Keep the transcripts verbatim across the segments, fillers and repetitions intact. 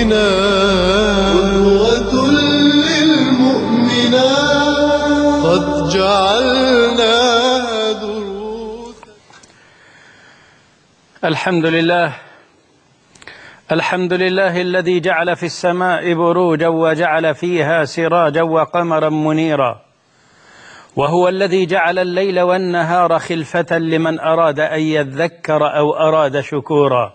قدوة للمؤمنات قد جعلنا دروسا. الحمد لله الحمد لله الذي جعل في السماء بروجا وجعل فيها سراجا وقمرا منيرا، وهو الذي جعل الليل والنهار خلفة لمن أراد أن يذكر أو أراد شكورا.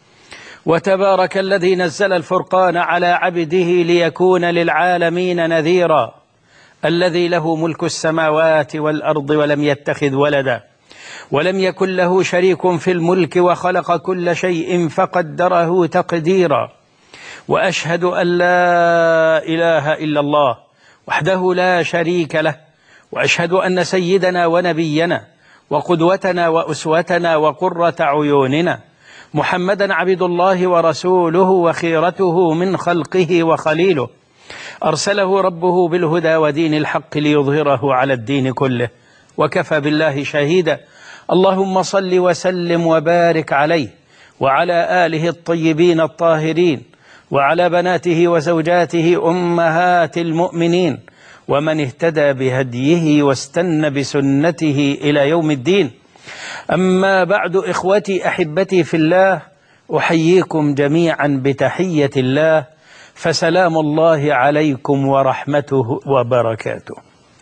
وتبارك الذي نزل الفرقان على عبده ليكون للعالمين نذيرا، الذي له ملك السماوات والأرض ولم يتخذ ولدا ولم يكن له شريك في الملك وخلق كل شيء فقدره تقديرا. وأشهد أن لا إله إلا الله وحده لا شريك له، وأشهد أن سيدنا ونبينا وقدوتنا وأسوتنا وقرة عيوننا محمدا عبد الله ورسوله وخيرته من خلقه وخليله، أرسله ربه بالهدى ودين الحق ليظهره على الدين كله، وكفى بالله شهيدا. اللهم صل وسلم وبارك عليه وعلى آله الطيبين الطاهرين وعلى بناته وزوجاته أمهات المؤمنين ومن اهتدى بهديه واستنى بسنته إلى يوم الدين. أما بعد، إخوتي أحبتي في الله، أحييكم جميعا بتحية الله، فسلام الله عليكم ورحمته وبركاته.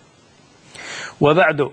وبعد،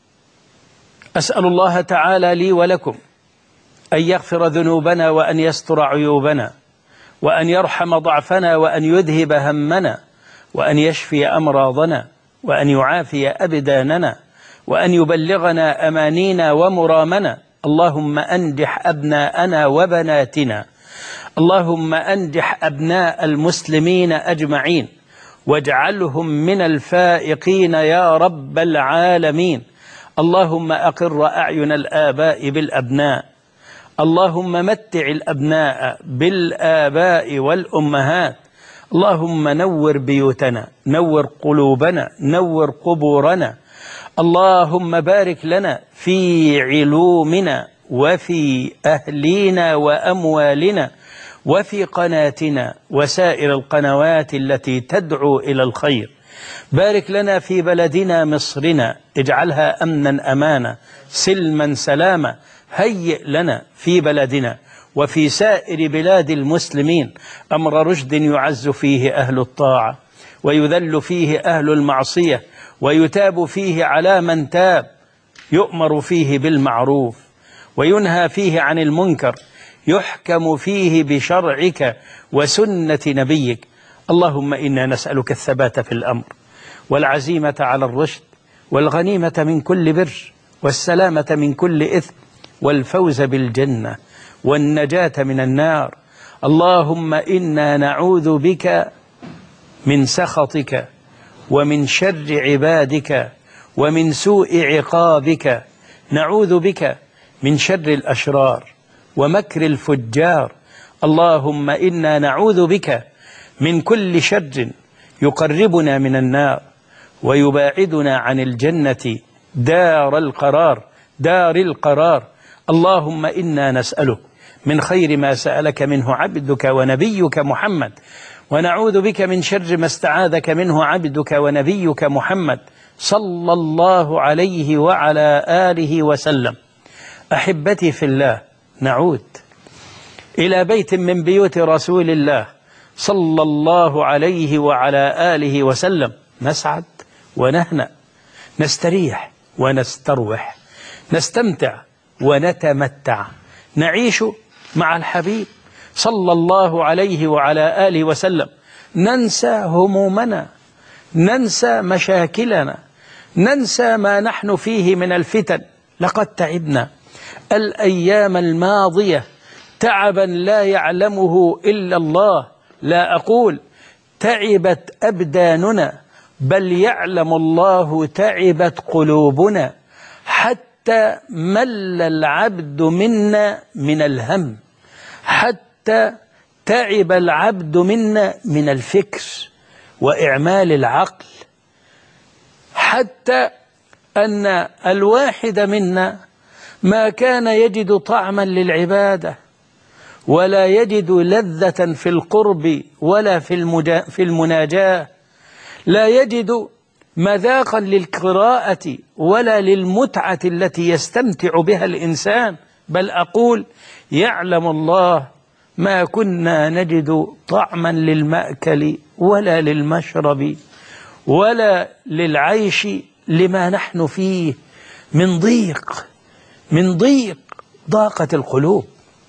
أسأل الله تعالى لي ولكم أن يغفر ذنوبنا وأن يستر عيوبنا وأن يرحم ضعفنا وأن يذهب همنا وأن يشفي أمراضنا وأن يعافي أبداننا وأن يبلغنا أمانينا ومرامنا. اللهم أنجح أبناءنا وبناتنا، اللهم أنجح أبناء المسلمين أجمعين واجعلهم من الفائقين يا رب العالمين. اللهم أقر أعين الآباء بالأبناء، اللهم متع الأبناء بالآباء والأمهات. اللهم نور بيوتنا، نور قلوبنا، نور قبورنا. اللهم بارك لنا في علومنا وفي أهلينا وأموالنا وفي قناتنا وسائر القنوات التي تدعو إلى الخير. بارك لنا في بلدنا مصرنا، اجعلها أمنا أمانا سلما سلاما. هيئ لنا في بلدنا وفي سائر بلاد المسلمين أمر رشد يعز فيه أهل الطاعة ويذل فيه أهل المعصية ويتاب فيه على من تاب، يؤمر فيه بالمعروف وينهى فيه عن المنكر، يحكم فيه بشرعك وسنة نبيك. اللهم إنا نسألك الثبات في الأمر والعزيمة على الرشد والغنيمة من كل بر والسلامة من كل إثم والفوز بالجنة والنجاة من النار. اللهم إنا نعوذ بك من سخطك ومن شر عبادك ومن سوء عقابك، نعوذ بك من شر الأشرار ومكر الفجار. اللهم إنا نعوذ بك من كل شر يقربنا من النار ويباعدنا عن الجنة دار القرار دار القرار. اللهم إنا نسألك من خير ما سألك منه عبدك ونبيك محمد، ونعوذ بك من شر ما استعاذك منه عبدك ونبيك محمد صلى الله عليه وعلى آله وسلم. أحبتي في الله، نعود إلى بيت من بيوت رسول الله صلى الله عليه وعلى آله وسلم، نسعد ونهنأ، نستريح ونستروح، نستمتع ونتمتع، نعيش مع الحبيب صلى الله عليه وعلى آله وسلم، ننسى همومنا، ننسى مشاكلنا، ننسى ما نحن فيه من الفتن. لقد تعبنا الأيام الماضية تعبا لا يعلمه إلا الله. لا أقول تعبت أبداننا، بل يعلم الله تعبت قلوبنا، حتى مل العبد منا من الهم، حتى تعب العبد منا من الفكر وإعمال العقل، حتى أن الواحد منا ما كان يجد طعما للعبادة ولا يجد لذة في القرب ولا في, المجا في المناجاة، لا يجد مذاقا للقراءة ولا للمتعة التي يستمتع بها الإنسان، بل أقول يعلم الله ما كنا نجد طعما للمأكل ولا للمشرب ولا للعيش لما نحن فيه من ضيق، من ضيق، ضاقت القلوب،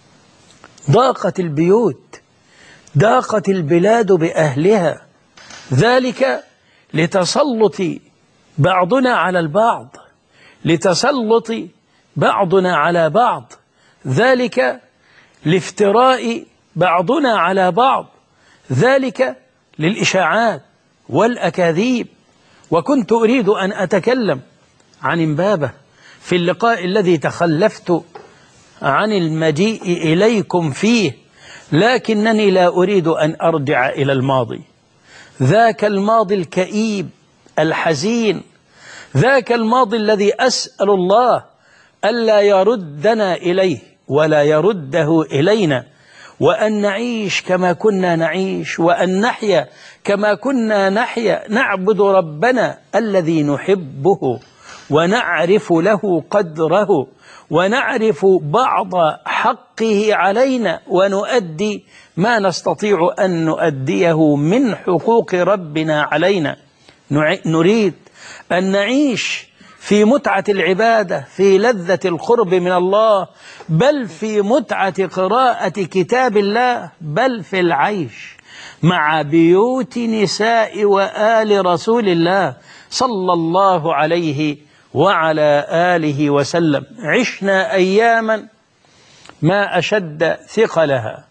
ضاقت البيوت، ضاقت البلاد بأهلها، ذلك لتسلط بعضنا على البعض، لتسلط بعضنا على بعض، ذلك لافتراء بعضنا على بعض، ذلك للإشاعات والأكاذيب. وكنت أريد أن أتكلم عن إمبابة في اللقاء الذي تخلفت عن المجيء إليكم فيه، لكنني لا أريد أن أرجع إلى الماضي، ذاك الماضي الكئيب الحزين، ذاك الماضي الذي أسأل الله ألا يردنا إليه ولا يرده إلينا، وأن نعيش كما كنا نعيش، وأن نحيا كما كنا نحيا، نعبد ربنا الذي نحبه ونعرف له قدره ونعرف بعض حقه علينا، ونؤدي ما نستطيع أن نؤديه من حقوق ربنا علينا. نريد أن نعيش في متعة العبادة، في لذة القرب من الله، بل في متعة قراءة كتاب الله، بل في العيش مع بيوت نساء وآل رسول الله صلى الله عليه وعلى آله وسلم. عشنا أياما ما أشد ثقلها،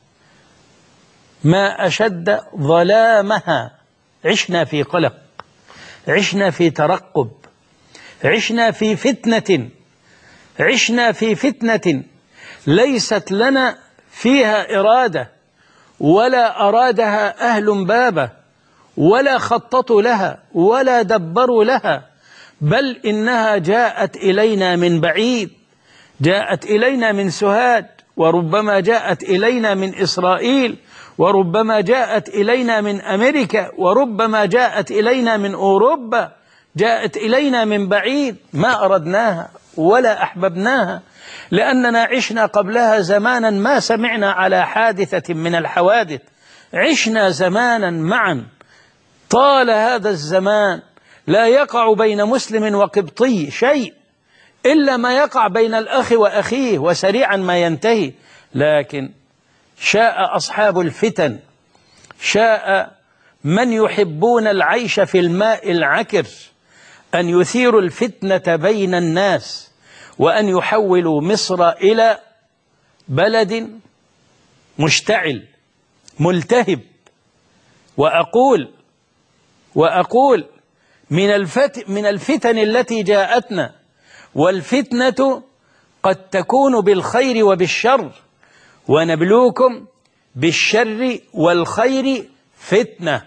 ما أشد ظلامها، عشنا في قلق، عشنا في ترقب، عشنا في فتنة، عشنا في فتنة ليست لنا فيها إرادة ولا أرادها أهل إمبابة ولا خططوا لها ولا دبروا لها، بل إنها جاءت إلينا من بعيد، جاءت إلينا من سوهاج، وربما جاءت إلينا من إسرائيل، وربما جاءت إلينا من أمريكا، وربما جاءت إلينا من أوروبا، جاءت إلينا من بعيد، ما أردناها ولا أحببناها، لأننا عشنا قبلها زمانا ما سمعنا على حادثة من الحوادث، عشنا زمانا معا، طال هذا الزمان لا يقع بين مسلم وقبطي شيء إلا ما يقع بين الأخ وأخيه، وسريعا ما ينتهي. لكن شاء أصحاب الفتن، شاء من يحبون العيش في الماء العكر أن يثيروا الفتنة بين الناس، وأن يحولوا مصر إلى بلد مشتعل ملتهب. وأقول وأقول من الفت من الفتن التي جاءتنا، والفتنة قد تكون بالخير وبالشر، ونبلوكم بالشر والخير فتنة،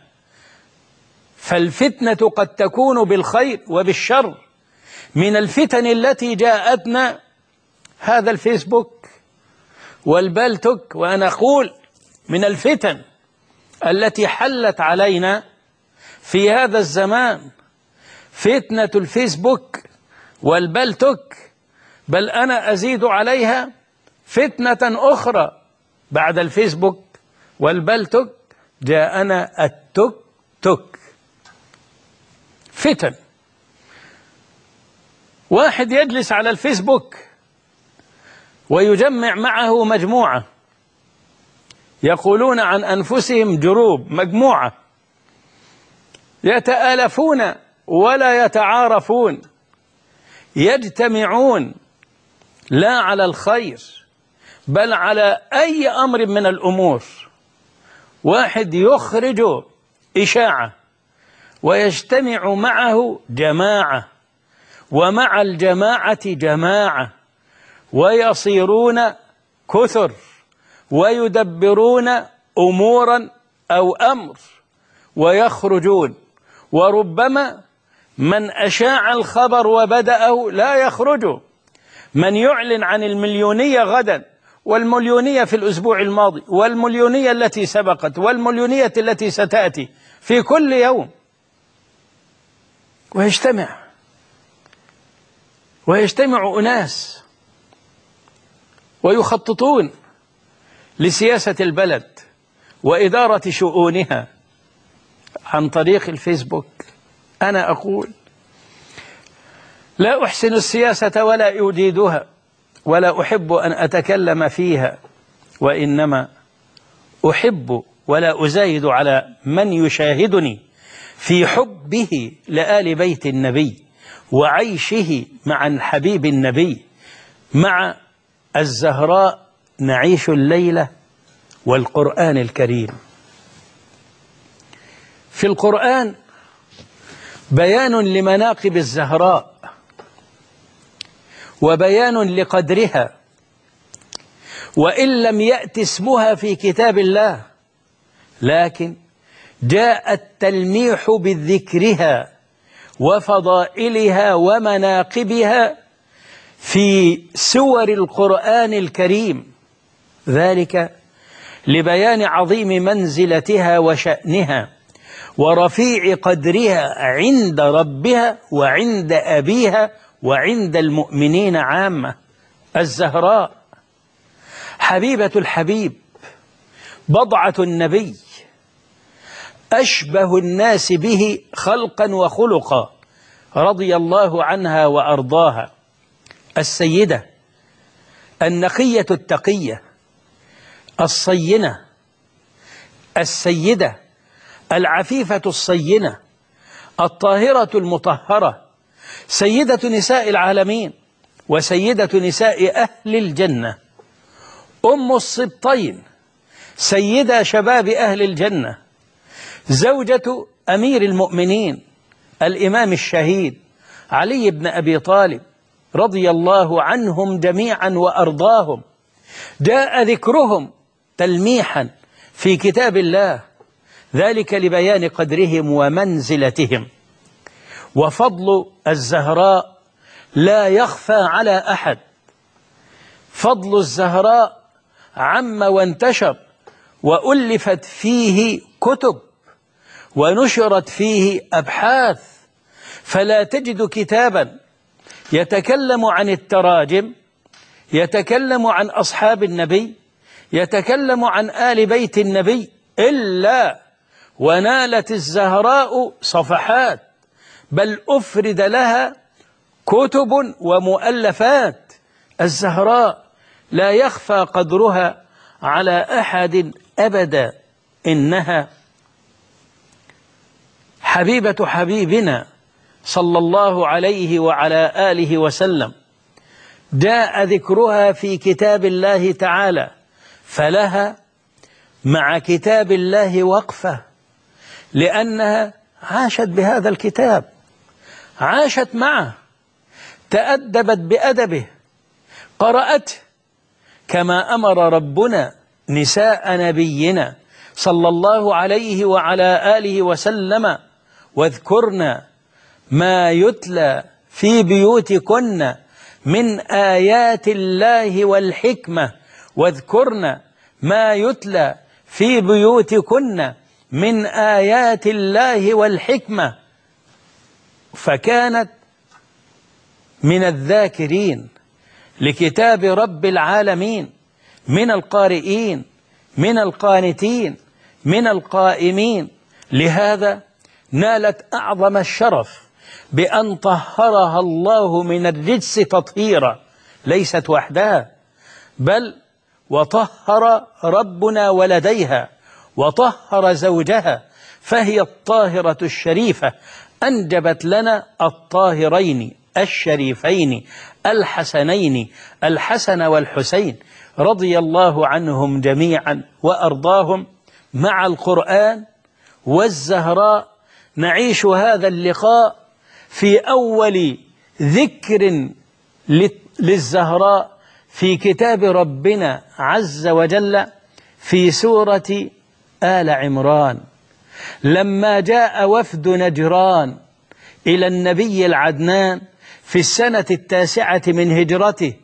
فالفتنة قد تكون بالخير وبالشر. من الفتن التي جاءتنا هذا الفيسبوك والبالتوك، وأنا أقول من الفتن التي حلت علينا في هذا الزمان فتنة الفيسبوك والبالتوك، بل أنا أزيد عليها فتنة أخرى بعد الفيسبوك والبالتوك، جاءنا التوك توك. فتن، واحد يجلس على الفيسبوك ويجمع معه مجموعة يقولون عن أنفسهم جروب، مجموعة يتآلفون ولا يتعارفون، يجتمعون لا على الخير بل على أي أمر من الأمور. واحد يخرج إشاعة ويجتمع معه جماعة، ومع الجماعة جماعة، ويصيرون كثر ويدبرون أمورا أو أمر ويخرجون، وربما من أشاع الخبر وبدأه لا يخرج، من يعلن عن المليونية غدا والمليونية في الأسبوع الماضي، والمليونية التي سبقت، والمليونية التي ستأتي في كل يوم، ويجتمع ويجتمع أناس ويخططون لسياسة البلد وإدارة شؤونها عن طريق الفيسبوك. أنا أقول لا أحسن السياسة ولا أجيدها ولا أحب أن أتكلم فيها، وإنما أحب ولا أزايد على من يشاهدني في حبه لآل بيت النبي وعيشه مع حبيب النبي مع الزهراء نعيش الليلة والقرآن الكريم. في القرآن بيان لمناقب الزهراء وبيان لقدرها، وإن لم يأت اسمها في كتاب الله لكن جاء التلميح بذكرها وفضائلها ومناقبها في سور القرآن الكريم، ذلك لبيان عظيم منزلتها وشأنها ورفيع قدرها عند ربها وعند أبيها وعند المؤمنين عامة. الزهراء حبيبة الحبيب، بضعة النبي، أشبه الناس به خلقا وخلقا، رضي الله عنها وأرضاها. السيدة النقية التقية الصينة، السيدة العفيفة الصينة الطاهرة المطهرة، سيدة نساء العالمين وسيدة نساء أهل الجنة، أم السبطين، سيدة شباب أهل الجنة، زوجة أمير المؤمنين الإمام الشهيد علي بن أبي طالب رضي الله عنهم جميعا وأرضاهم. جاء ذكرهم تلميحا في كتاب الله، ذلك لبيان قدرهم ومنزلتهم. وفضل الزهراء لا يخفى على أحد، فضل الزهراء عم وانتشر، وألفت فيه كتب ونشرت فيه أبحاث، فلا تجد كتابا يتكلم عن التراجم، يتكلم عن أصحاب النبي، يتكلم عن آل بيت النبي، إلا ونالت الزهراء صفحات، بل أفرد لها كتب ومؤلفات. الزهراء لا يخفى قدرها على أحد أبدا، إنها حبيبة حبيبنا صلى الله عليه وعلى آله وسلم. جاء ذكرها في كتاب الله تعالى، فلها مع كتاب الله وقفة، لأنها عاشت بهذا الكتاب، عاشت معه، تأدبت بأدبه، قرأته كما أمر ربنا نساء نبينا صلى الله عليه وعلى آله وسلم: واذكرن ما يتلى في بيوتكن من آيات الله والحكمة، واذكرن ما يتلى في بيوتكن من آيات الله والحكمة. فكانت من الذاكرين لكتاب رب العالمين، من القارئين، من القانتين، من القائمين. لهذا نالت أعظم الشرف بأن طهرها الله من الرجس تطهيرا، ليست وحدها، بل وطهر ربنا ولديها وطهر زوجها، فهي الطاهرة الشريفة، أنجبت لنا الطاهرين الشريفين الحسنين، الحسن والحسين، رضي الله عنهم جميعا وأرضاهم. مع القرآن والزهراء نعيش هذا اللقاء في أول ذكر للزهراء في كتاب ربنا عز وجل في سورة آل عمران، لما جاء وفد نجران إلى النبي العدنان في السنة التاسعة من هجرته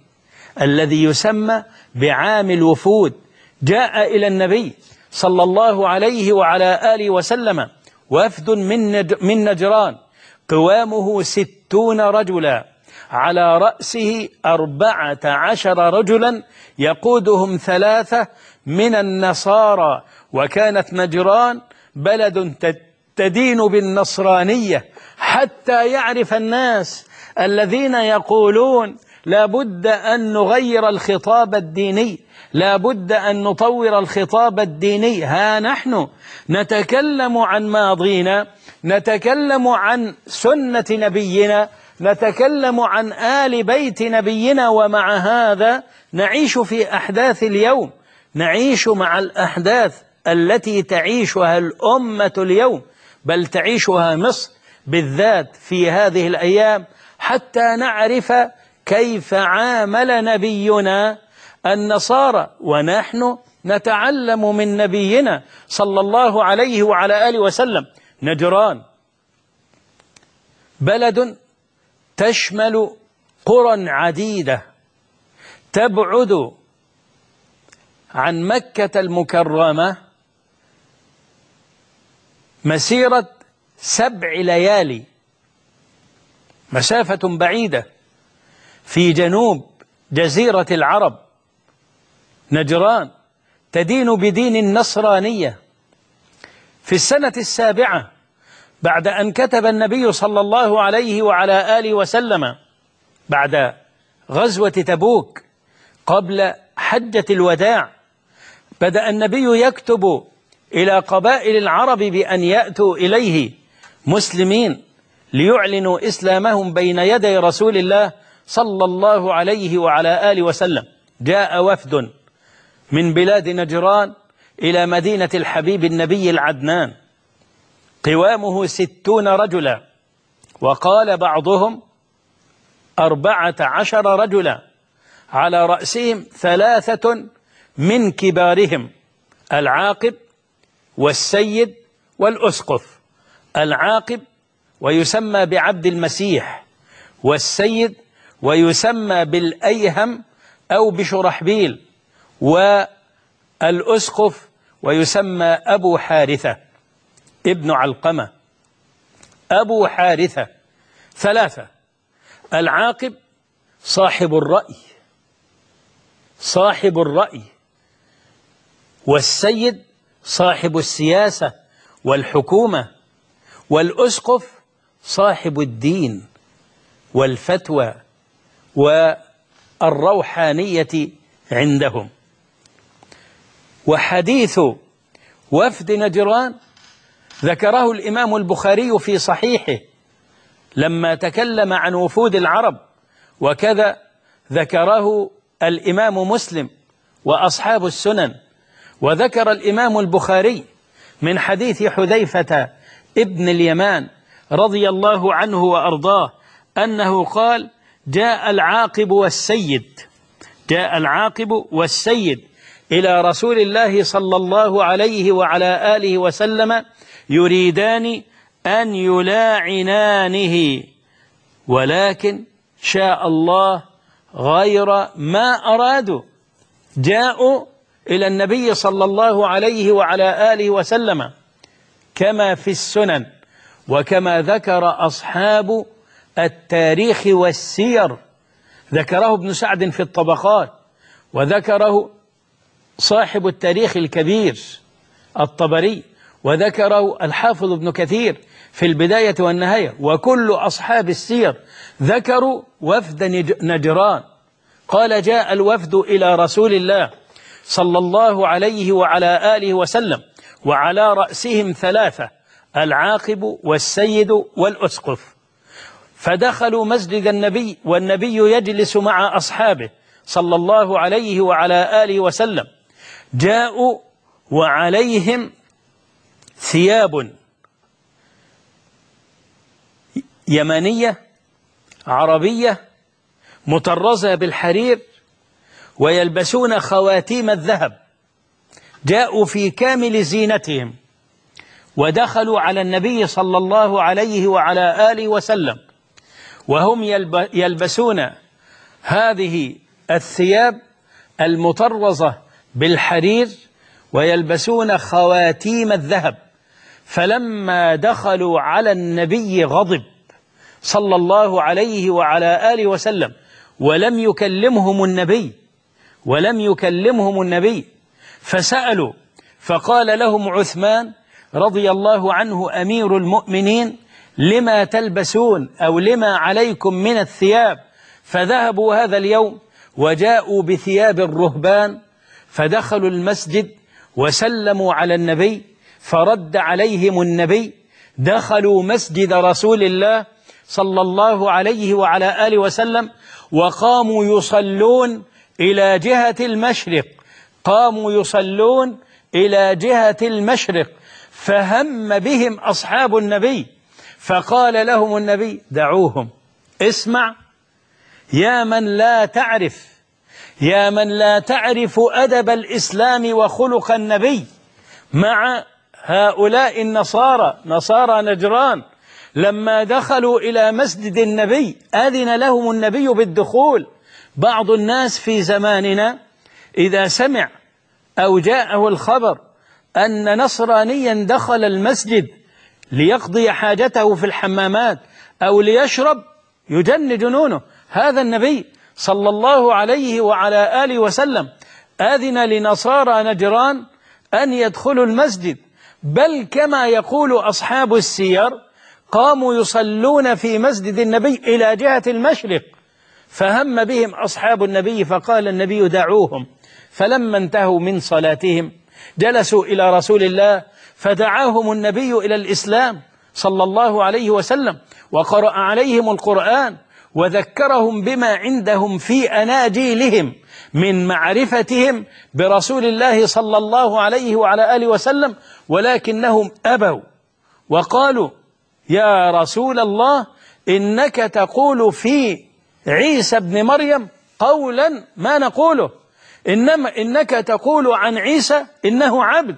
الذي يسمى بعام الوفود. جاء إلى النبي صلى الله عليه وعلى آله وسلم وفد من من نجران قوامه ستون رجلا، على رأسه أربعة عشر رجلا يقودهم ثلاثة من النصارى. وكانت نجران بلد تدين بالنصرانية، حتى يعرف الناس الذين يقولون لا بد أن نغير الخطاب الديني، لا بد أن نطور الخطاب الديني. ها نحن نتكلم عن ماضينا، نتكلم عن سنة نبينا، نتكلم عن آل بيت نبينا، ومع هذا نعيش في أحداث اليوم، نعيش مع الأحداث التي تعيشها الأمة اليوم، بل تعيشها مصر بالذات في هذه الأيام، حتى نعرف كيف عامل نبينا النصارى، ونحن نتعلم من نبينا صلى الله عليه وعلى آله وسلم. نجران بلد تشمل قرى عديدة تبعد عن مكة المكرمة مسيرة سبع ليالي، مسافة بعيدة في جنوب جزيرة العرب. نجران تدين بدين النصرانية. في السنة السابعة بعد أن كتب النبي صلى الله عليه وعلى آله وسلم بعد غزوة تبوك قبل حجة الوداع، بدأ النبي يكتب إلى قبائل العرب بأن يأتوا إليه مسلمين ليعلنوا إسلامهم بين يدي رسول الله صلى الله عليه وعلى آله وسلم. جاء وفد من بلاد نجران إلى مدينة الحبيب النبي العدنان، قوامه ستون رجلا، وقال بعضهم أربعة عشر رجلا، على رأسهم ثلاثة من كبارهم، العاقب والسيد والأسقف. العاقب ويسمى بعبد المسيح، والسيد ويسمى بالأيهم أو بشرحبيل، والأسقف ويسمى أبو حارثة ابن علقمة. أبو حارثة ثلاثة: العاقب صاحب الرأي صاحب الرأي والسيد صاحب السياسة والحكومة، والأسقف صاحب الدين والفتوى والروحانية عندهم. وحديث وفد نجران ذكره الإمام البخاري في صحيحه لما تكلم عن وفود العرب، وكذا ذكره الإمام مسلم وأصحاب السنن. وذكر الإمام البخاري من حديث حذيفة ابن اليمان رضي الله عنه وأرضاه أنه قال: جاء العاقب والسيد جاء العاقب والسيد إلى رسول الله صلى الله عليه وعلى آله وسلم يريدان أن يلاعنانه، ولكن شاء الله غير ما أرادوا. جاءوا إلى النبي صلى الله عليه وعلى آله وسلم كما في السنن، وكما ذكر أصحاب التاريخ والسير. ذكره ابن سعد في الطبقات، وذكره صاحب التاريخ الكبير الطبري، وذكره الحافظ ابن كثير في البداية والنهاية، وكل أصحاب السير ذكروا وفد نجران. قال: جاء الوفد إلى رسول الله صلى الله عليه وعلى آله وسلم، وعلى رأسهم ثلاثة: العاقب والسيد والأسقف. فدخلوا مسجد النبي والنبي يجلس مع أصحابه صلى الله عليه وعلى آله وسلم. جاءوا وعليهم ثياب يمنية عربية مطرزة بالحرير، ويلبسون خواتيم الذهب. جاءوا في كامل زينتهم، ودخلوا على النبي صلى الله عليه وعلى آله وسلم وهم يلبسون هذه الثياب المطرزة بالحرير ويلبسون خواتيم الذهب. فلما دخلوا على النبي غضب صلى الله عليه وعلى آله وسلم، ولم يكلمهم النبي ولم يكلمهم النبي فسألوا، فقال لهم عثمان رضي الله عنه أمير المؤمنين: لما تلبسون أو لما عليكم من الثياب؟ فذهبوا هذا اليوم وجاءوا بثياب الرهبان، فدخلوا المسجد وسلموا على النبي فرد عليهم النبي. دخلوا مسجد رسول الله صلى الله عليه وعلى آله وسلم وقاموا يصلون إلى جهة المشرق قاموا يصلون إلى جهة المشرق فهم بهم أصحاب النبي، فقال لهم النبي: دعوهم. اسمع يا من لا تعرف يا من لا تعرف أدب الإسلام وخلق النبي مع هؤلاء النصارى نصارى نجران. لما دخلوا إلى مسجد النبي أذن لهم النبي بالدخول. بعض الناس في زماننا إذا سمع أو جاءه الخبر أن نصرانيا دخل المسجد ليقضي حاجته في الحمامات أو ليشرب يجن جنونه. هذا النبي صلى الله عليه وعلى آله وسلم أذن لنصارى نجران أن يدخلوا المسجد، بل كما يقول أصحاب السير قاموا يصلون في مسجد النبي إلى جهة المشرق، فهم بهم أصحاب النبي فقال النبي: دعوهم. فلما انتهوا من صلاتهم جلسوا إلى رسول الله فدعاهم النبي إلى الإسلام صلى الله عليه وسلم، وقرأ عليهم القرآن وذكرهم بما عندهم في أناجيلهم من معرفتهم برسول الله صلى الله عليه وعلى آله وسلم، ولكنهم أبوا وقالوا: يا رسول الله، إنك تقول في عيسى ابن مريم قولا ما نقوله، إنما إنك تقول عن عيسى إنه عبد.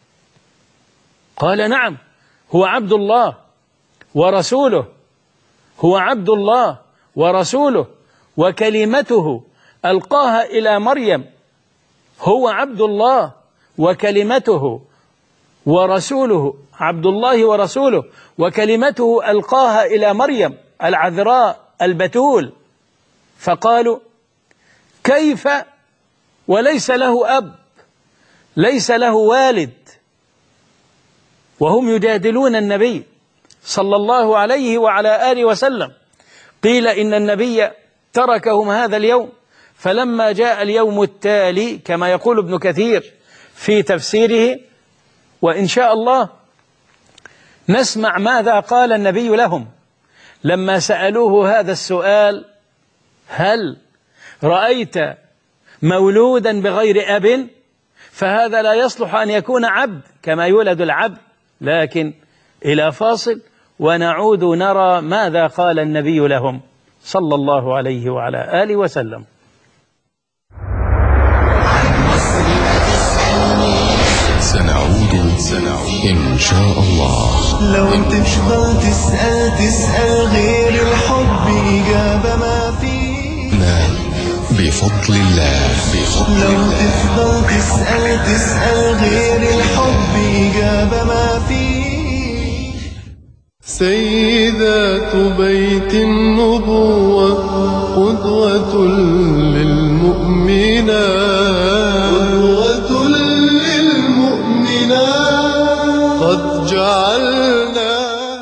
قال: نعم، هو عبد الله ورسوله هو عبد الله ورسوله وكلمته ألقاها إلى مريم. هو عبد الله وكلمته ورسوله عبد الله ورسوله وكلمته ألقاها إلى مريم العذراء البتول. فقالوا: كيف وليس له أب، ليس له والد؟ وهم يجادلون النبي صلى الله عليه وعلى آله وسلم. قيل إن النبي تركهم هذا اليوم، فلما جاء اليوم التالي كما يقول ابن كثير في تفسيره، وإن شاء الله نسمع ماذا قال النبي لهم لما سألوه هذا السؤال: هل رأيت مولودا بغير أب؟ فهذا لا يصلح أن يكون عبد كما يولد العبد. لكن إلى فاصل ونعود نرى ماذا قال النبي لهم صلى الله عليه وعلى آله وسلم. سنعود إن شاء الله. لو تفضل تسأل تسأل غير الحب إجابة ما فيه، بفضل الله بفضل لو الله. تفضل تسأل تسأل غير الحب إجابة ما فيه. سيدات بيت النبوة قدوة للمؤمنات، قدوة للمؤمنات قد جعلنا.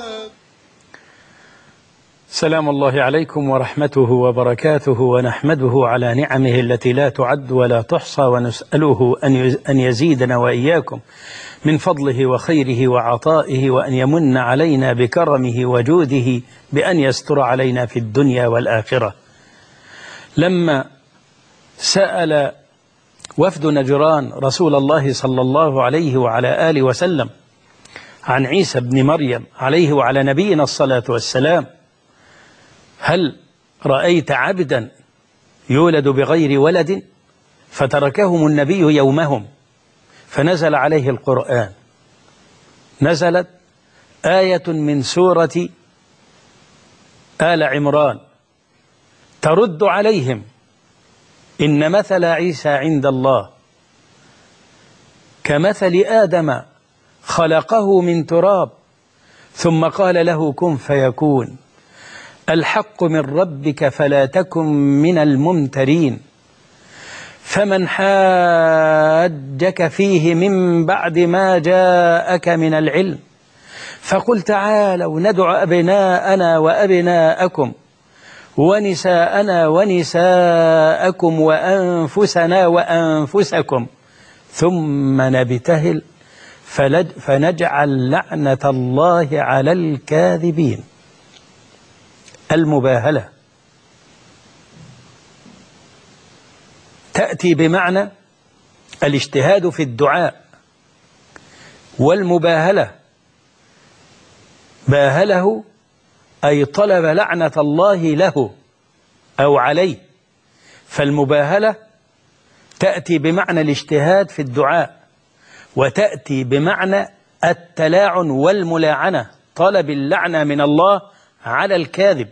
سلام الله عليكم ورحمته وبركاته، ونحمده على نعمه التي لا تعد ولا تحصى، ونسأله أن يزيدنا وإياكم من فضله وخيره وعطائه، وأن يمن علينا بكرمه وجوده بأن يستر علينا في الدنيا والآخرة. لما سأل وفد نجران رسول الله صلى الله عليه وعلى آله وسلم عن عيسى بن مريم عليه وعلى نبينا الصلاة والسلام: هل رأيت عبدا يولد بغير ولد؟ فتركهم النبي يومهم، فنزل عليه القرآن. نزلت آية من سورة آل عمران ترد عليهم إن مثل عيسى عند الله كمثل آدم خلقه من تراب ثم قال له كن فيكون. الحق من ربك فلا تكن من الممترين. فمن حاجك فيه من بعد ما جاءك من العلم فقل تعالوا ندع أبناءنا وأبناءكم ونساءنا ونساءكم وأنفسنا وأنفسكم ثم نبتهل فنجعل لعنة الله على الكاذبين. المباهلة تأتي بمعنى الاجتهاد في الدعاء، والمباهلة باهله أي طلب لعنة الله له أو عليه. فالمباهلة تأتي بمعنى الاجتهاد في الدعاء، وتأتي بمعنى التلاعن والملاعنة، طلب اللعنة من الله على الكاذب.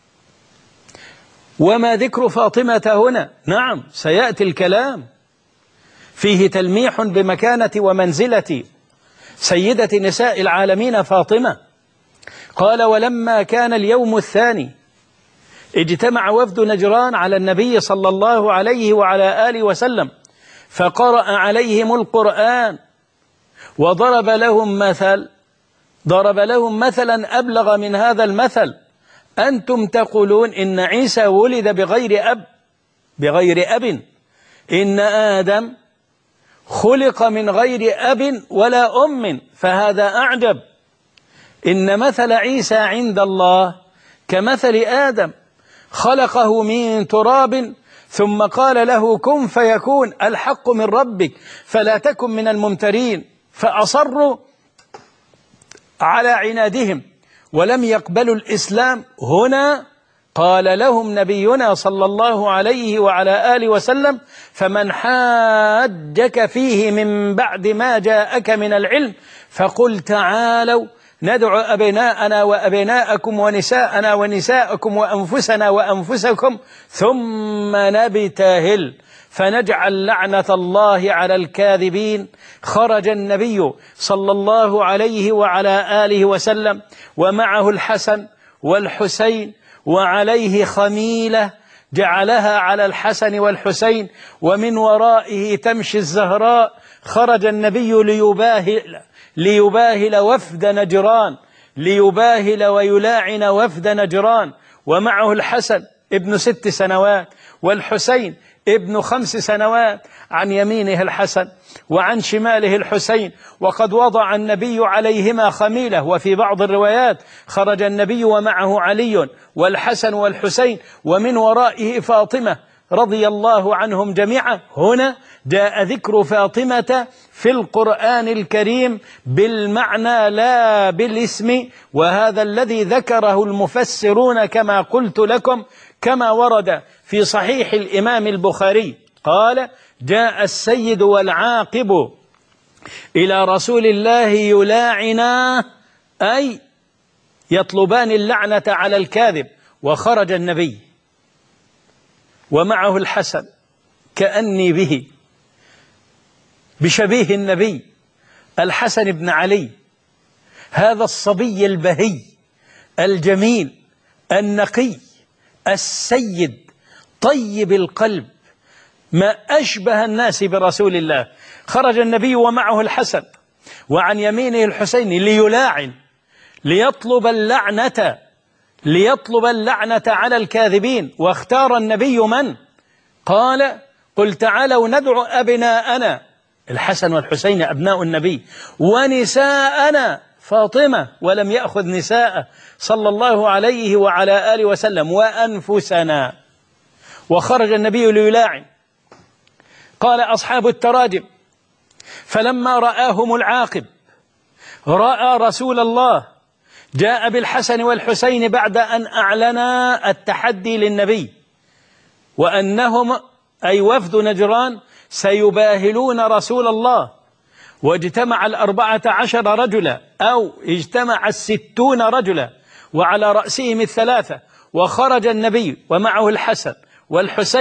وما ذكر فاطمة هنا؟ نعم سيأتي الكلام فيه تلميح بمكانة ومنزلة سيدة نساء العالمين فاطمة. قال ولما كان اليوم الثاني اجتمع وفد نجران على النبي صلى الله عليه وعلى آله وسلم فقرأ عليهم القرآن وضرب لهم مثل ضرب لهم مثلا أبلغ من هذا المثل. أنتم تقولون إن عيسى ولد بغير أب بغير أب إن آدم خلق من غير أب ولا أم، فهذا أعجب. إن مثل عيسى عند الله كمثل آدم خلقه من تراب ثم قال له كن فيكون. الحق من ربك فلا تكن من الممترين. فأصروا على عنادهم ولم يقبلوا الإسلام. هنا قال لهم نبينا صلى الله عليه وعلى آله وسلم فمن حاجك فيه من بعد ما جاءك من العلم فقل تعالوا ندعو أبناءنا وأبناءكم ونساءنا ونساءكم وأنفسنا وأنفسكم ثم نبتهل فنجعل لعنة الله على الكاذبين. خرج النبي صلى الله عليه وعلى آله وسلم ومعه الحسن والحسين وعليه خميلة جعلها على الحسن والحسين، ومن ورائه تمشي الزهراء. خرج النبي ليباهل ليباهل وفد نجران ليباهل ويلاعن وفد نجران، ومعه الحسن ابن ست سنوات والحسين ابن خمس سنوات، عن يمينه الحسن وعن شماله الحسين، وقد وضع النبي عليهما خميلة. وفي بعض الروايات خرج النبي ومعه علي والحسن والحسين ومن ورائه فاطمة رضي الله عنهم جميعا. هنا جاء ذكر فاطمة في القرآن الكريم بالمعنى لا بالاسم، وهذا الذي ذكره المفسرون كما قلت لكم، كما ورد في صحيح الإمام البخاري قال جاء السيد والعاقب إلى رسول الله يلاعنا، أي يطلبان اللعنة على الكاذب. وخرج النبي ومعه الحسن كأني به بشبيه النبي الحسن بن علي، هذا الصبي البهي الجميل النقي السيد طيب القلب، ما أشبه الناس برسول الله. خرج النبي ومعه الحسن وعن يمينه الحسين ليلاعن ليطلب اللعنة ليطلب اللعنة على الكاذبين. واختار النبي من؟ قال قل تعالوا ندعو أبناءنا، الحسن والحسين أبناء النبي، ونساءنا فاطمة، ولم يأخذ نساء صلى الله عليه وعلى آله وسلم، وأنفسنا. وخرج النبي ليلاعن. قال أصحاب التراجم فلما رآهم العاقب رأى رسول الله جاء بالحسن والحسين بعد أن أعلنا التحدي للنبي وأنهم أي وفد نجران سيباهلون رسول الله، واجتمع الأربعة عشر رجلا أو اجتمع الستون رجلا وعلى رأسهم الثلاثة. وخرج النبي ومعه الحسن والحسين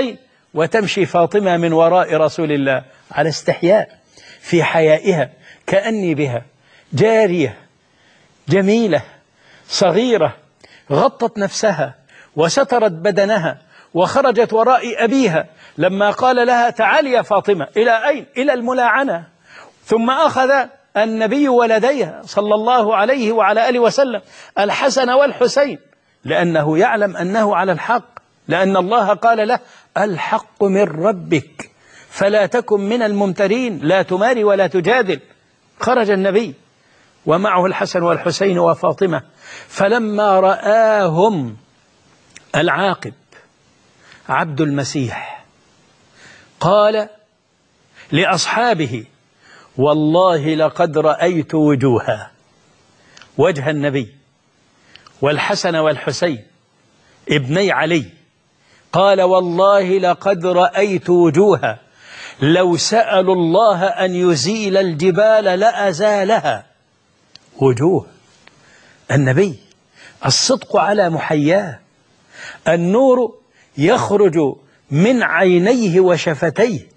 وتمشي فاطمة من وراء رسول الله على استحياء في حيائها، كأني بها جارية جميلة صغيرة غطت نفسها وسترت بدنها وخرجت وراء أبيها لما قال لها تعالي يا فاطمة. إلى أين؟ إلى الملاعنة. ثم أخذ النبي ولديها صلى الله عليه وعلى آله وسلم الحسن والحسين، لأنه يعلم أنه على الحق، لأن الله قال له الحق من ربك فلا تكن من الممترين، لا تماري ولا تجادل. خرج النبي ومعه الحسن والحسين وفاطمة، فلما رآهم العاقب عبد المسيح قال لأصحابه والله لقد رأيت وجوها، وجه النبي والحسن والحسين ابني علي، قال والله لقد رأيت وجوها لو سألوا الله أن يزيل الجبال لأزالها. وجوه النبي الصدق على محياه، النور يخرج من عينيه وشفتيه.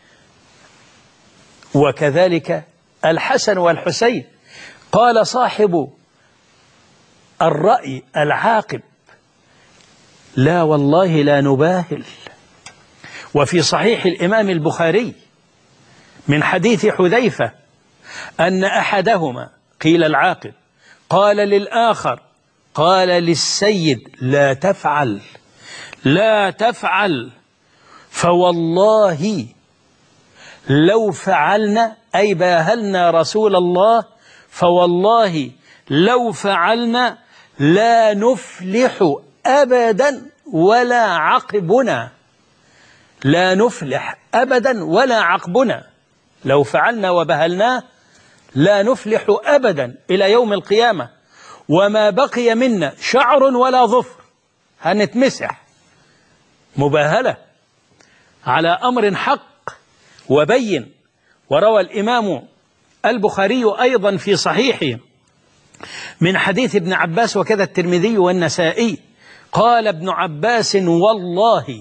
وكذلك الحسن والحسين. قال صاحب الرأي العاقب لا والله لا نباهل. وفي صحيح الإمام البخاري من حديث حذيفة أن أحدهما قيل العاقب قال للآخر قال للسيد لا تفعل لا تفعل، فوالله لو فعلنا أي باهلنا رسول الله، فوالله لو فعلنا لا نفلح أبدا ولا عقبنا، لا نفلح أبدا ولا عقبنا، لو فعلنا وبهلناه لا نفلح أبدا إلى يوم القيامة، وما بقي منا شعر ولا ظفر، هنتمسح. مباهلة على أمر حق وبين. وروى الإمام البخاري أيضا في صحيحه من حديث ابن عباس وكذا الترمذي والنسائي قال ابن عباس والله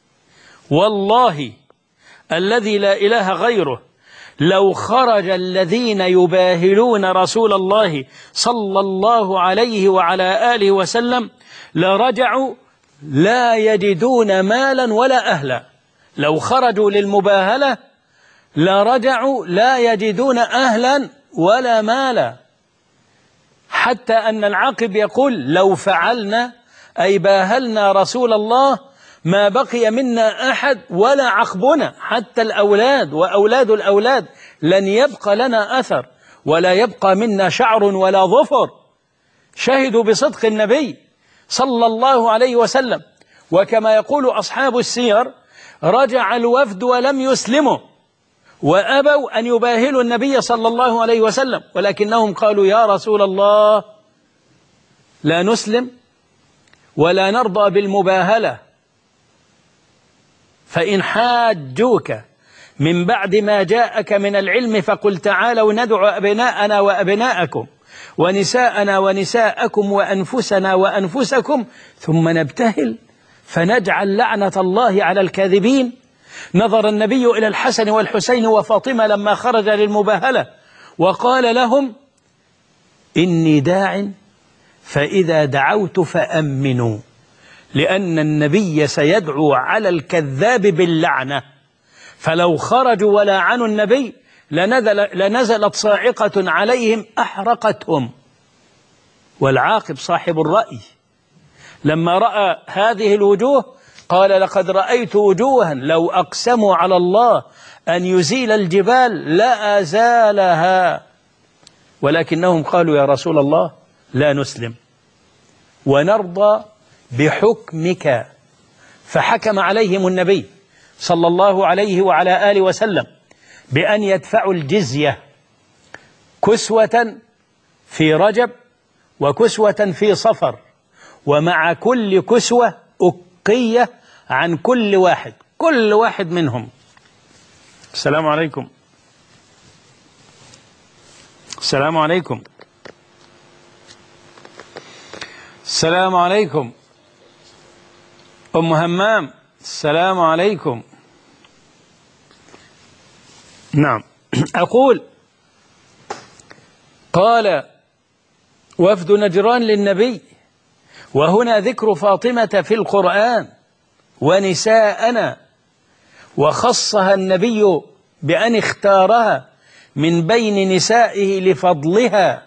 والله الذي لا إله غيره لو خرج الذين يباهلون رسول الله صلى الله عليه وعلى آله وسلم لرجعوا لا يجدون مالا ولا أهلا. لو خرجوا للمباهلة لرجعوا لا يجدون أهلا ولا مالا، حتى أن العاقب يقول لو فعلنا أي باهلنا رسول الله ما بقي منا أحد ولا عقبنا، حتى الأولاد وأولاد الأولاد لن يبقى لنا أثر ولا يبقى منا شعر ولا ظفر. شهدوا بصدق النبي صلى الله عليه وسلم. وكما يقول أصحاب السير رجع الوفد ولم يسلموا وأبوا أن يباهلوا النبي صلى الله عليه وسلم، ولكنهم قالوا يا رسول الله لا نسلم ولا نرضى بالمباهلة، فإن حاجوك من بعد ما جاءك من العلم فقل تعالوا ندعو أبناءنا وأبناءكم ونساءنا ونساءكم وأنفسنا وأنفسكم ثم نبتهل فنجعل لعنة الله على الكاذبين. نظر النبي إلى الحسن والحسين وفاطمة لما خرج للمباهلة وقال لهم إني داع فإذا دعوت فأمنوا، لأن النبي سيدعو على الكذاب باللعنة، فلو خرجوا ولعنوا النبي لنزل لنزلت صاعقة عليهم أحرقتهم. والعاقب صاحب الرأي لما رأى هذه الوجوه قال لقد رأيت وجوها لو أقسموا على الله أن يزيل الجبال لأزالها، ولكنهم قالوا يا رسول الله لا نسلم ونرضى بحكمك. فحكم عليهم النبي صلى الله عليه وعلى آله وسلم بأن يدفعوا الجزية كسوة في رجب وكسوة في صفر، ومع كل كسوة أقية عن كل واحد كل واحد منهم. السلام عليكم. السلام عليكم. السلام عليكم. أم همام السلام عليكم. نعم، أقول قال وفد نجران للنبي، وهنا ذكر فاطمة في القرآن ونساءنا، وخصها النبي بأن اختارها من بين نسائه لفضلها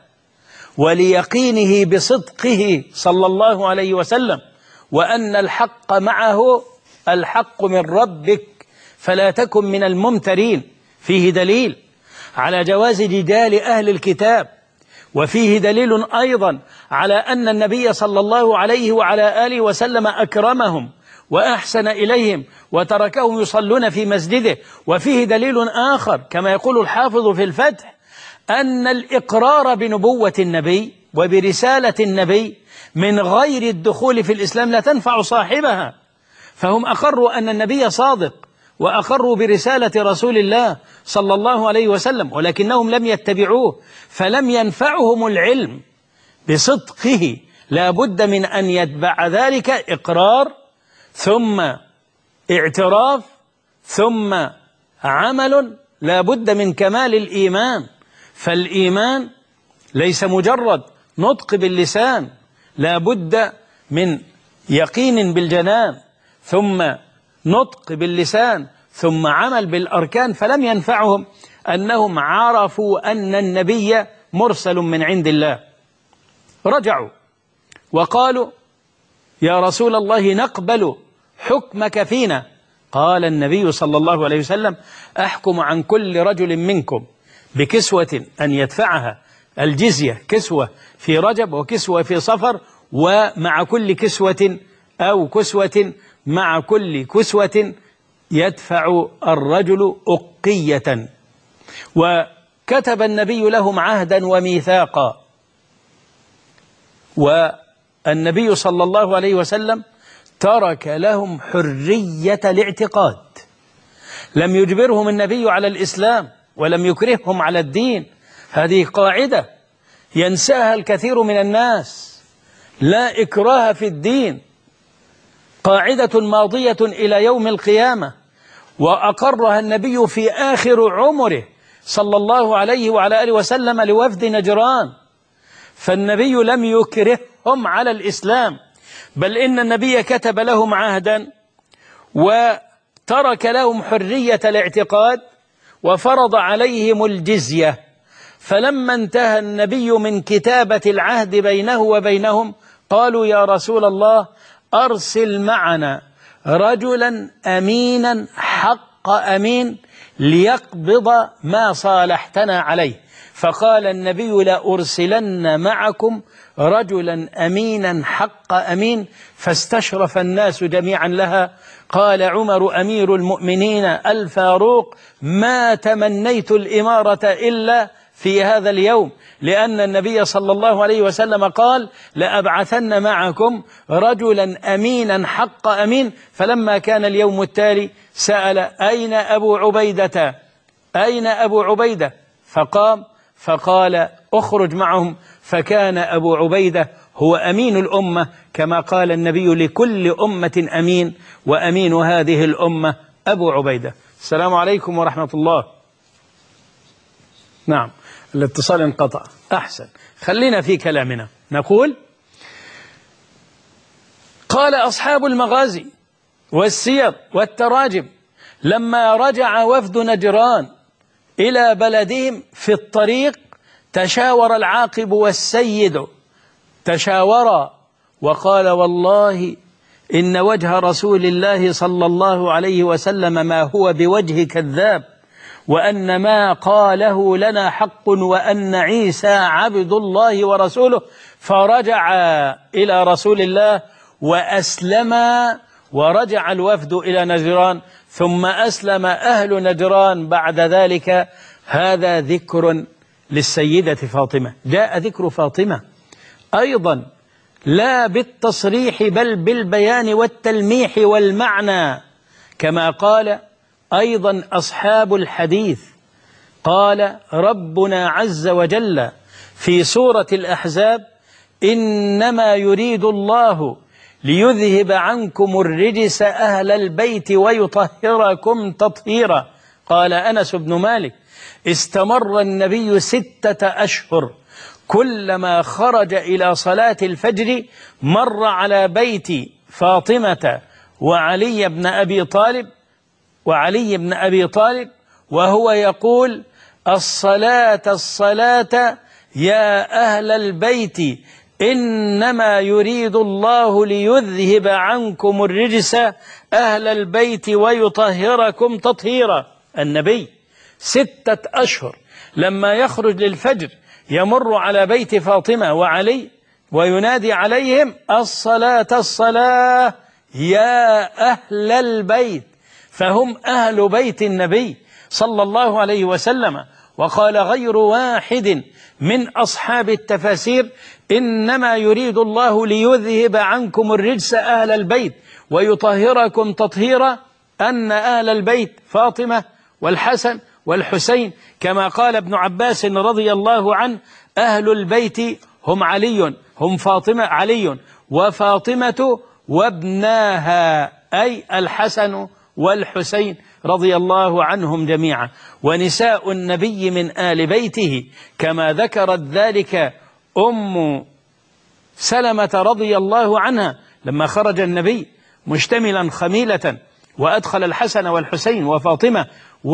وليقينه بصدقه صلى الله عليه وسلم، وأن الحق معه، الحق من ربك فلا تكن من الممترين. فيه دليل على جواز جدال أهل الكتاب، وفيه دليل أيضا على أن النبي صلى الله عليه وعلى آله وسلم أكرمهم وأحسن إليهم وتركهم يصلون في مسجده. وفيه دليل آخر كما يقول الحافظ في الفتح أن الإقرار بنبوة النبي وبرسالة النبي من غير الدخول في الإسلام لا تنفع صاحبها، فهم أقروا أن النبي صادق وأقروا برسالة رسول الله صلى الله عليه وسلم، ولكنهم لم يتبعوه فلم ينفعهم العلم بصدقه. لا بد من أن يتبع ذلك إقرار ثم اعتراف ثم عمل، لا بد من كمال الإيمان. فالإيمان ليس مجرد نطق باللسان، لا بد من يقين بالجنان ثم نطق باللسان ثم عمل بالأركان. فلم ينفعهم أنهم عرفوا أن النبي مرسل من عند الله، رجعوا وقالوا يا رسول الله نقبل حكمك فينا. قال النبي صلى الله عليه وسلم أحكم عن كل رجل منكم بكسوة أن يدفعها الجزية، كسوة في رجب وكسوة في صفر، ومع كل كسوة أو كسوة مع كل كسوة يدفع الرجل أقية. وكتب النبي لهم عهدا وميثاقا، والنبي صلى الله عليه وسلم ترك لهم حرية الاعتقاد، لم يجبرهم النبي على الإسلام ولم يكرههم على الدين. هذه قاعدة ينساها الكثير من الناس، لا إكراه في الدين، قاعدة ماضية إلى يوم القيامة، وأقرها النبي في آخر عمره صلى الله عليه وعلى آله وسلم لوفد نجران. فالنبي لم يكرههم على الإسلام، بل إن النبي كتب لهم عهدا وترك لهم حرية الاعتقاد وفرض عليهم الجزية. فلما انتهى النبي من كتابة العهد بينه وبينهم قالوا يا رسول الله أرسل معنا رجلا أمينا حق أمين ليقبض ما صالحتنا عليه. فقال النبي لأرسلن معكم رجلا أمينا حق أمين، فاستشرف الناس جميعا لها. قال عمر أمير المؤمنين الفاروق ما تمنيت الإمارة إلا في هذا اليوم، لأن النبي صلى الله عليه وسلم قال لأبعثن معكم رجلا أمينا حق أمين. فلما كان اليوم التالي سأل أين أبو عبيدة، أين أبو عبيدة؟ فقام فقال أخرج معهم، فكان أبو عبيدة هو أمين الأمة، كما قال النبي لكل أمة أمين، وأمين هذه الأمة أبو عبيدة. السلام عليكم ورحمة الله. نعم، الاتصال انقطع. أحسن، خلينا في كلامنا. نقول قال أصحاب المغازي والسير والتراجم لما رجع وفد نجران إلى بلدهم في الطريق تشاور العاقب والسيد، تشاورا وقال والله إن وجه رسول الله صلى الله عليه وسلم ما هو بوجه كذاب، وأن ما قاله لنا حق، وأن عيسى عبد الله ورسوله. فرجع إلى رسول الله وأسلما، ورجع الوفد إلى نجران ثم أسلم أهل نجران بعد ذلك. هذا ذكر للسيدة فاطمة. جاء ذكر فاطمة أيضا لا بالتصريح بل بالبيان والتلميح والمعنى، كما قال أيضا أصحاب الحديث. قال ربنا عز وجل في سورة الأحزاب إنما يريد الله ليذهب عنكم الرجس أهل البيت ويطهركم تطهيرا. قال أنس بن مالك: استمر النبي ستة أشهر كلما خرج إلى صلاة الفجر مر على بيت فاطمة وعلي بن أبي طالب وعلي بن أبي طالب وهو يقول: الصلاة الصلاة يا أهل البيت، إنما يريد الله ليذهب عنكم الرجس أهل البيت ويطهركم تطهيرا. النبي ستة أشهر لما يخرج للفجر يمر على بيت فاطمة وعلي وينادي عليهم: الصلاة الصلاة يا أهل البيت، فهم أهل بيت النبي صلى الله عليه وسلم. وقال غير واحد من أصحاب التفاسير: إنما يريد الله ليذهب عنكم الرجس أهل البيت ويطهركم تطهيرا، أن أهل البيت فاطمة والحسن والحسين، كما قال ابن عباس رضي الله عنه: أهل البيت هم علي هم فاطمة علي وفاطمة وابناها، أي الحسن والحسين رضي الله عنهم جميعا. ونساء النبي من آل بيته كما ذكرت ذلك أم سلمة رضي الله عنها لما خرج النبي مشتملا خميلة وأدخل الحسن والحسين وفاطمة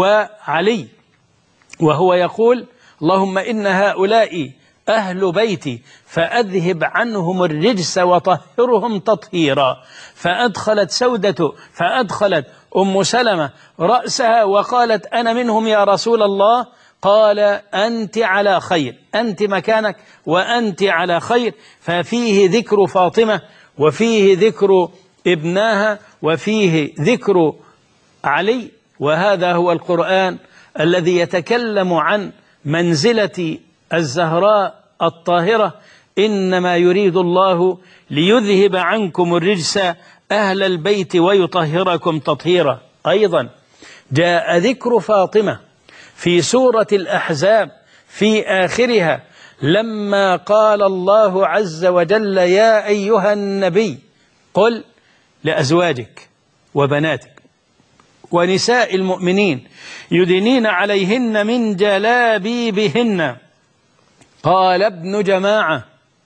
وعلي وهو يقول: اللهم إن هؤلاء أهل بيتي فأذهب عنهم الرجس وطهرهم تطهيرا. فأدخلت سودة فأدخلت أم سلمة رأسها وقالت: أنا منهم يا رسول الله. قال: أنت على خير، أنت مكانك وأنت على خير. ففيه ذكر فاطمة وفيه ذكر ابناها وفيه ذكر علي. وهذا هو القرآن الذي يتكلم عن منزلة الزهراء الطاهرة: إنما يريد الله ليذهب عنكم الرجس أهل البيت ويطهركم تطهيرا. أيضا جاء ذكر فاطمة في سورة الأحزاب في آخرها لما قال الله عز وجل: يا أيها النبي قل لأزواجك وبناتك ونساء المؤمنين يدنين عليهن من جلابيبهن. قال ابن جماعة: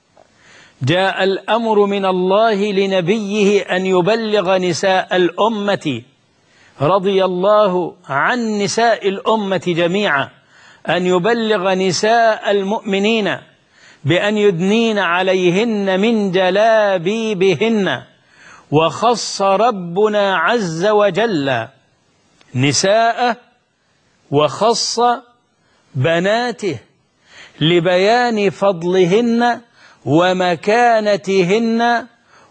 جاء الأمر من الله لنبيه أن يبلغ نساء الأمة رضي الله عن نساء الأمة جميعا، أن يبلغ نساء المؤمنين بأن يدنين عليهن من جلابيبهن. وخص ربنا عز وجل نساءه وخص بناته لبيان فضلهن ومكانتهن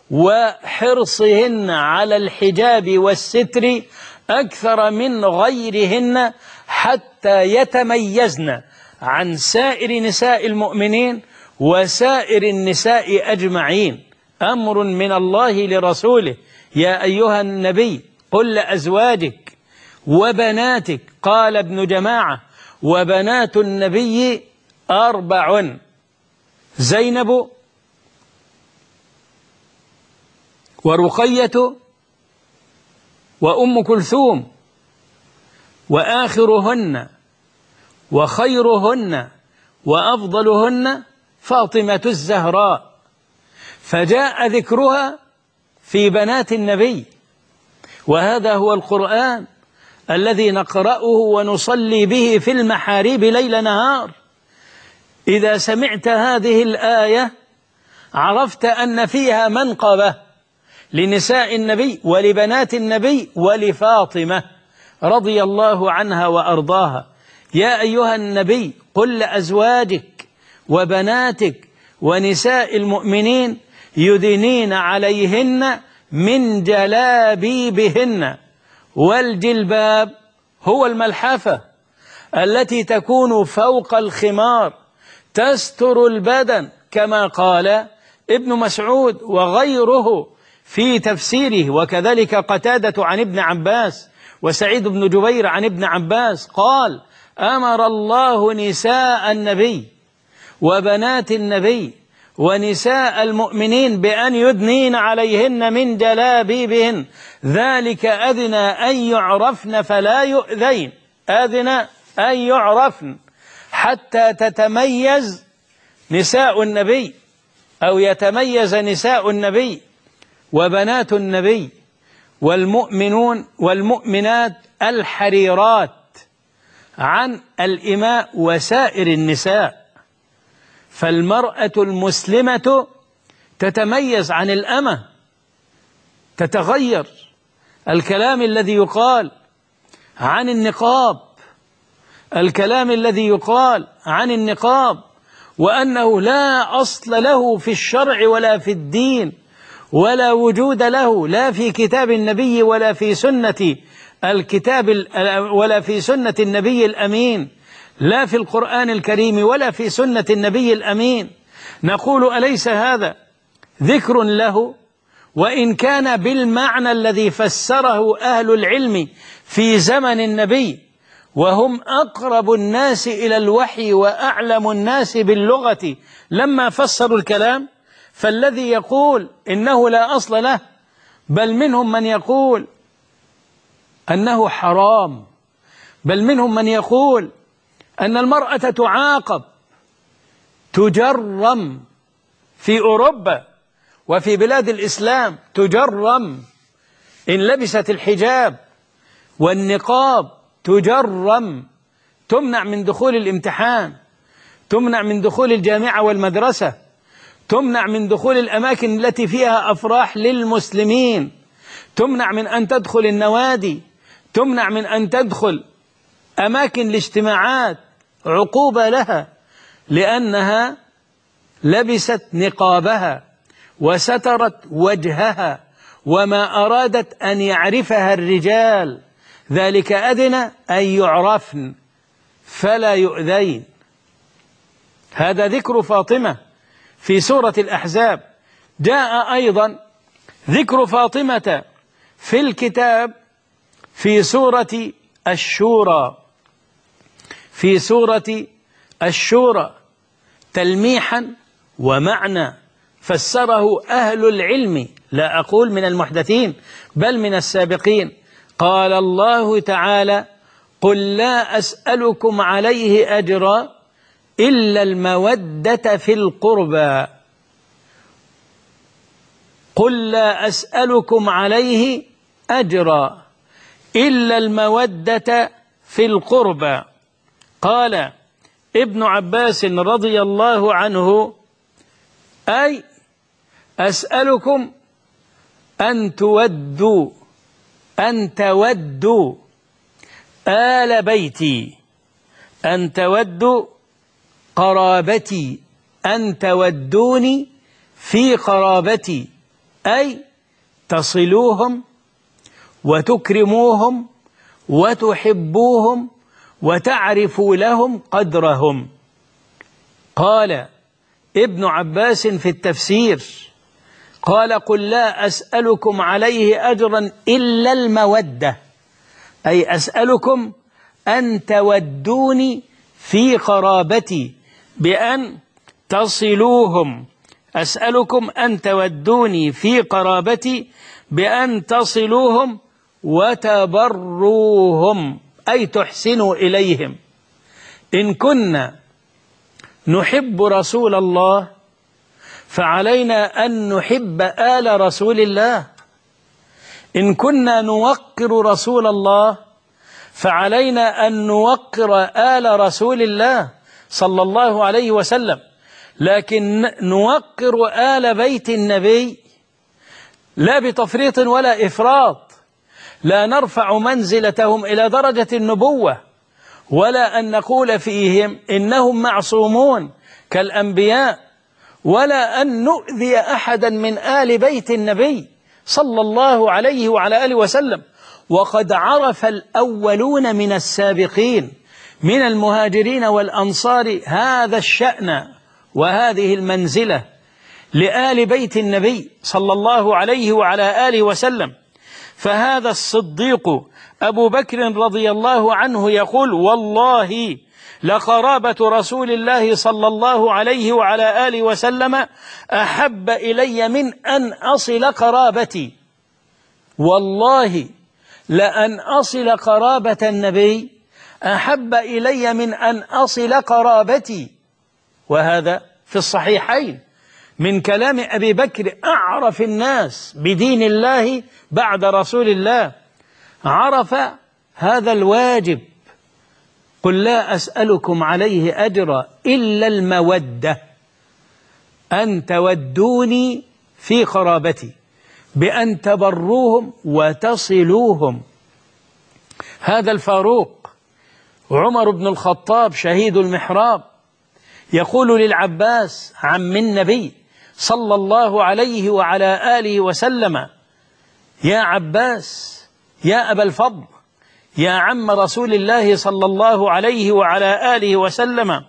وحرصهن على الحجاب والستر أكثر من غيرهن، حتى يتميزن عن سائر نساء المؤمنين وسائر النساء أجمعين. أمر من الله لرسوله: يا أيها النبي قل لأزواجك وبناتك. قال ابن جماعة: وبنات النبي أربع: زينب ورقية وأم كلثوم، وآخرهن وخيرهن وأفضلهن فاطمة الزهراء. فجاء ذكرها في بنات النبي. وهذا هو القرآن الذي نقرأه ونصلي به في المحاريب ليل نهار. إذا سمعت هذه الآية عرفت أن فيها منقبة لنساء النبي ولبنات النبي ولفاطمة رضي الله عنها وأرضاها. يا أيها النبي قل لأزواجك وبناتك ونساء المؤمنين يدنين عليهن من جلابيبهن. والجلباب هو الملحفة التي تكون فوق الخمار تستر البدن، كما قال ابن مسعود وغيره في تفسيره، وكذلك قتادة عن ابن عباس وسعيد بن جبير عن ابن عباس قال: أمر الله نساء النبي وبنات النبي ونساء المؤمنين بأن يدنين عليهن من جلابيبهن ذلك أدنى أن يعرفن فلا يؤذين. أدنى أن يعرفن حتى تتميز نساء النبي أو يتميز نساء النبي وبنات النبي والمؤمنون والمؤمنات الحريرات عن الإماء وسائر النساء. فالمرأة المسلمة تتميز عن الأمة، تتغير. الكلام الذي يقال عن النقاب، الكلام الذي يقال عن النقاب وأنه لا أصل له في الشرع ولا في الدين ولا وجود له لا في كتاب النبي ولا في سنة الكتاب ولا في سنة النبي الأمين، لا في القرآن الكريم ولا في سنة النبي الأمين. نقول أليس هذا ذكر له؟ وإن كان بالمعنى الذي فسره أهل العلم في زمن النبي وهم أقرب الناس إلى الوحي وأعلم الناس باللغة لما فسروا الكلام. فالذي يقول إنه لا أصل له، بل منهم من يقول أنه حرام، بل منهم من يقول أن المرأة تعاقب تجرم في أوروبا وفي بلاد الإسلام، تجرم إن لبست الحجاب والنقاب، تجرم، تمنع من دخول الامتحان، تمنع من دخول الجامعة والمدرسة، تمنع من دخول الأماكن التي فيها أفراح للمسلمين، تمنع من أن تدخل النوادي، تمنع من أن تدخل أماكن الاجتماعات، عقوبة لها لأنها لبست نقابها وسترت وجهها وما أرادت أن يعرفها الرجال. ذلك أدنى أن يعرفن فلا يؤذين. هذا ذكر فاطمة في سورة الأحزاب. جاء أيضا ذكر فاطمة في الكتاب في سورة الشورى، في سورة الشورى تلميحا ومعنى فسره أهل العلم، لا أقول من المحدثين بل من السابقين. قال الله تعالى: قل لا أسألكم عليه أجرا إلا المودة في القربى. قل لا أسألكم عليه أجرا إلا المودة في القربى. قال ابن عباس رضي الله عنه: أي أسألكم أن تودوا أن تودوا آل بيتي، أن تودوا قرابتي، أن تودوني في قرابتي، أي تصلوهم وتكرموهم وتحبوهم وتعرفوا لهم قدرهم. قال ابن عباس في التفسير، قال: قل لا أسألكم عليه أجرا إلا المودة، أي أسألكم أن تودوني في قرابتي بأن تصلوهم، أسألكم أن تودوني في قرابتي بأن تصلوهم وتبروهم، أي تحسنوا إليهم. إن كنا نحب رسول الله فعلينا أن نحب آل رسول الله. إن كنا نوقر رسول الله فعلينا أن نوقر آل رسول الله صلى الله عليه وسلم. لكن نوقر آل بيت النبي لا بتفريط ولا إفراط، لا نرفع منزلتهم إلى درجة النبوة ولا أن نقول فيهم إنهم معصومون كالأنبياء، ولا أن نؤذي أحدا من آل بيت النبي صلى الله عليه وعلى آله وسلم. وقد عرف الأولون من السابقين من المهاجرين والأنصار هذا الشأن وهذه المنزلة لآل بيت النبي صلى الله عليه وعلى آله وسلم. فهذا الصديق أبو بكر رضي الله عنه يقول: والله لقرابة رسول الله صلى الله عليه وعلى آله وسلم أحب إلي من أن أصل قرابتي. والله لأن أصل قرابة النبي أحب إلي من أن أصل قرابتي. وهذا في الصحيحين من كلام أبي بكر أعرف الناس بدين الله بعد رسول الله، عرف هذا الواجب. قل لا أسألكم عليه أجرا إلا المودة أن تودوني في قرابتي بأن تبروهم وتصلوهم. هذا الفاروق عمر بن الخطاب شهيد المحراب يقول للعباس عم النبي صلى الله عليه وعلى آله وسلم: يا عباس، يا أبا الفضل، يا عم رسول الله صلى الله عليه وعلى آله وسلم،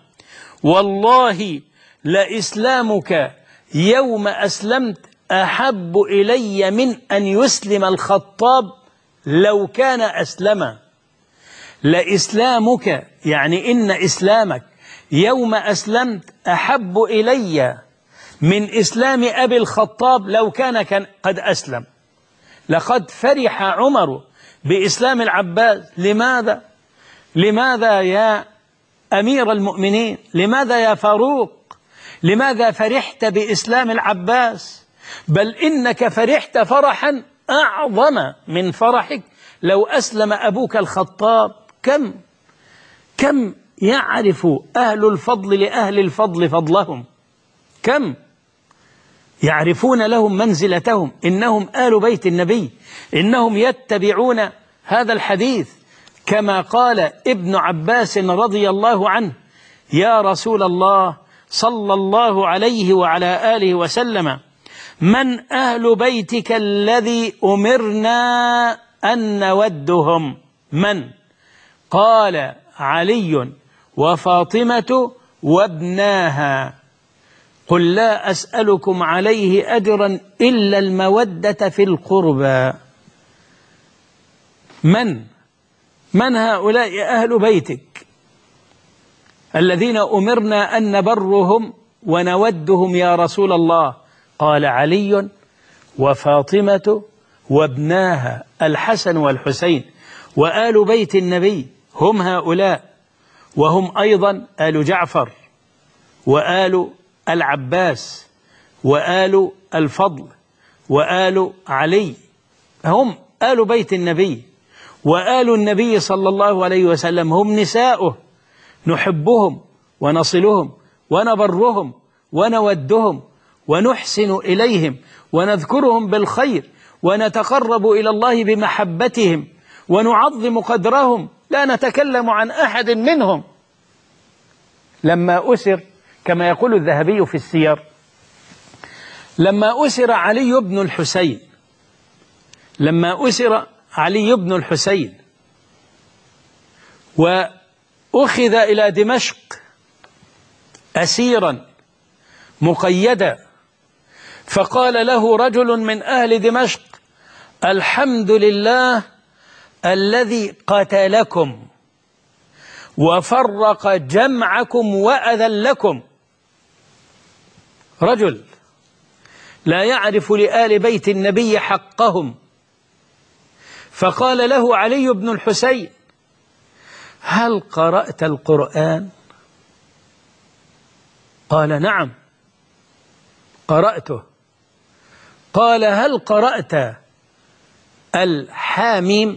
والله لإسلامك يوم أسلمت أحب إلي من أن يسلم الخطاب لو كان أسلما. لإسلامك يعني إن إسلامك يوم أسلمت أحب إلي من إسلام أبي الخطاب لو كان, كان قد أسلم. لقد فرح عمر بإسلام العباس. لماذا؟ لماذا يا أمير المؤمنين؟ لماذا يا فاروق؟ لماذا فرحت بإسلام العباس؟ بل إنك فرحت فرحا أعظم من فرحك لو أسلم أبوك الخطاب. كم كم يعرف أهل الفضل لأهل الفضل فضلهم، كم يعرفون لهم منزلتهم، إنهم آل بيت النبي، إنهم يتبعون هذا الحديث كما قال ابن عباس رضي الله عنه: يا رسول الله صلى الله عليه وعلى آله وسلم، من أهل بيتك الذي أمرنا أن نودهم؟ من؟ قال: علي وفاطمة وابناها. قل لا أسألكم عليه أجرا إلا المودة في القربى. من من هؤلاء أهل بيتك الذين أمرنا أن نبرهم ونودهم يا رسول الله؟ قال: علي وفاطمة وابناها الحسن والحسين. وآل بيت النبي هم هؤلاء، وهم أيضا آل جعفر وآل العباس وآل الفضل وآل علي، هم آل بيت النبي. وآل النبي صلى الله عليه وسلم هم نساؤه، نحبهم ونصلهم ونبرهم ونودهم ونحسن إليهم ونذكرهم بالخير ونتقرب إلى الله بمحبتهم ونعظم قدرهم، لا نتكلم عن أحد منهم. لما أسر كما يقول الذهبي في السير، لما أسر علي بن الحسين لما أسر علي بن الحسين وأخذ إلى دمشق أسيرا مقيدا، فقال له رجل من أهل دمشق: الحمد لله الذي قتلكم وفرق جمعكم وأذلكم. رجل لا يعرف لآل بيت النبي حقهم، فقال له علي بن الحسين: هل قرأت القرآن؟ قال: نعم قرأته. قال: هل قرأت الحاميم؟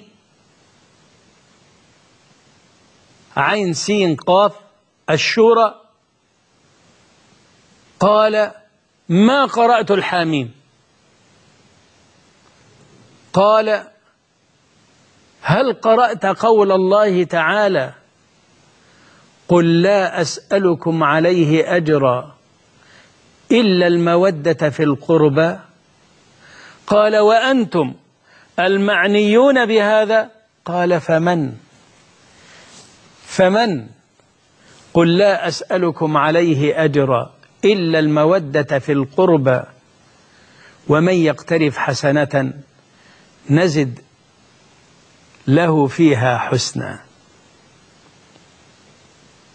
عين سين قاف الشورى؟ قال: ما قرأت الحاميم. قال: هل قرأت قول الله تعالى: قل لا أسألكم عليه أجرا إلا المودة في القربى؟ قال: وأنتم المعنيون بهذا؟ قال: فمن فمن قل لا أسألكم عليه أجرا إلا المودة في القربى ومن يقترف حسنة نزد له فيها حسنا.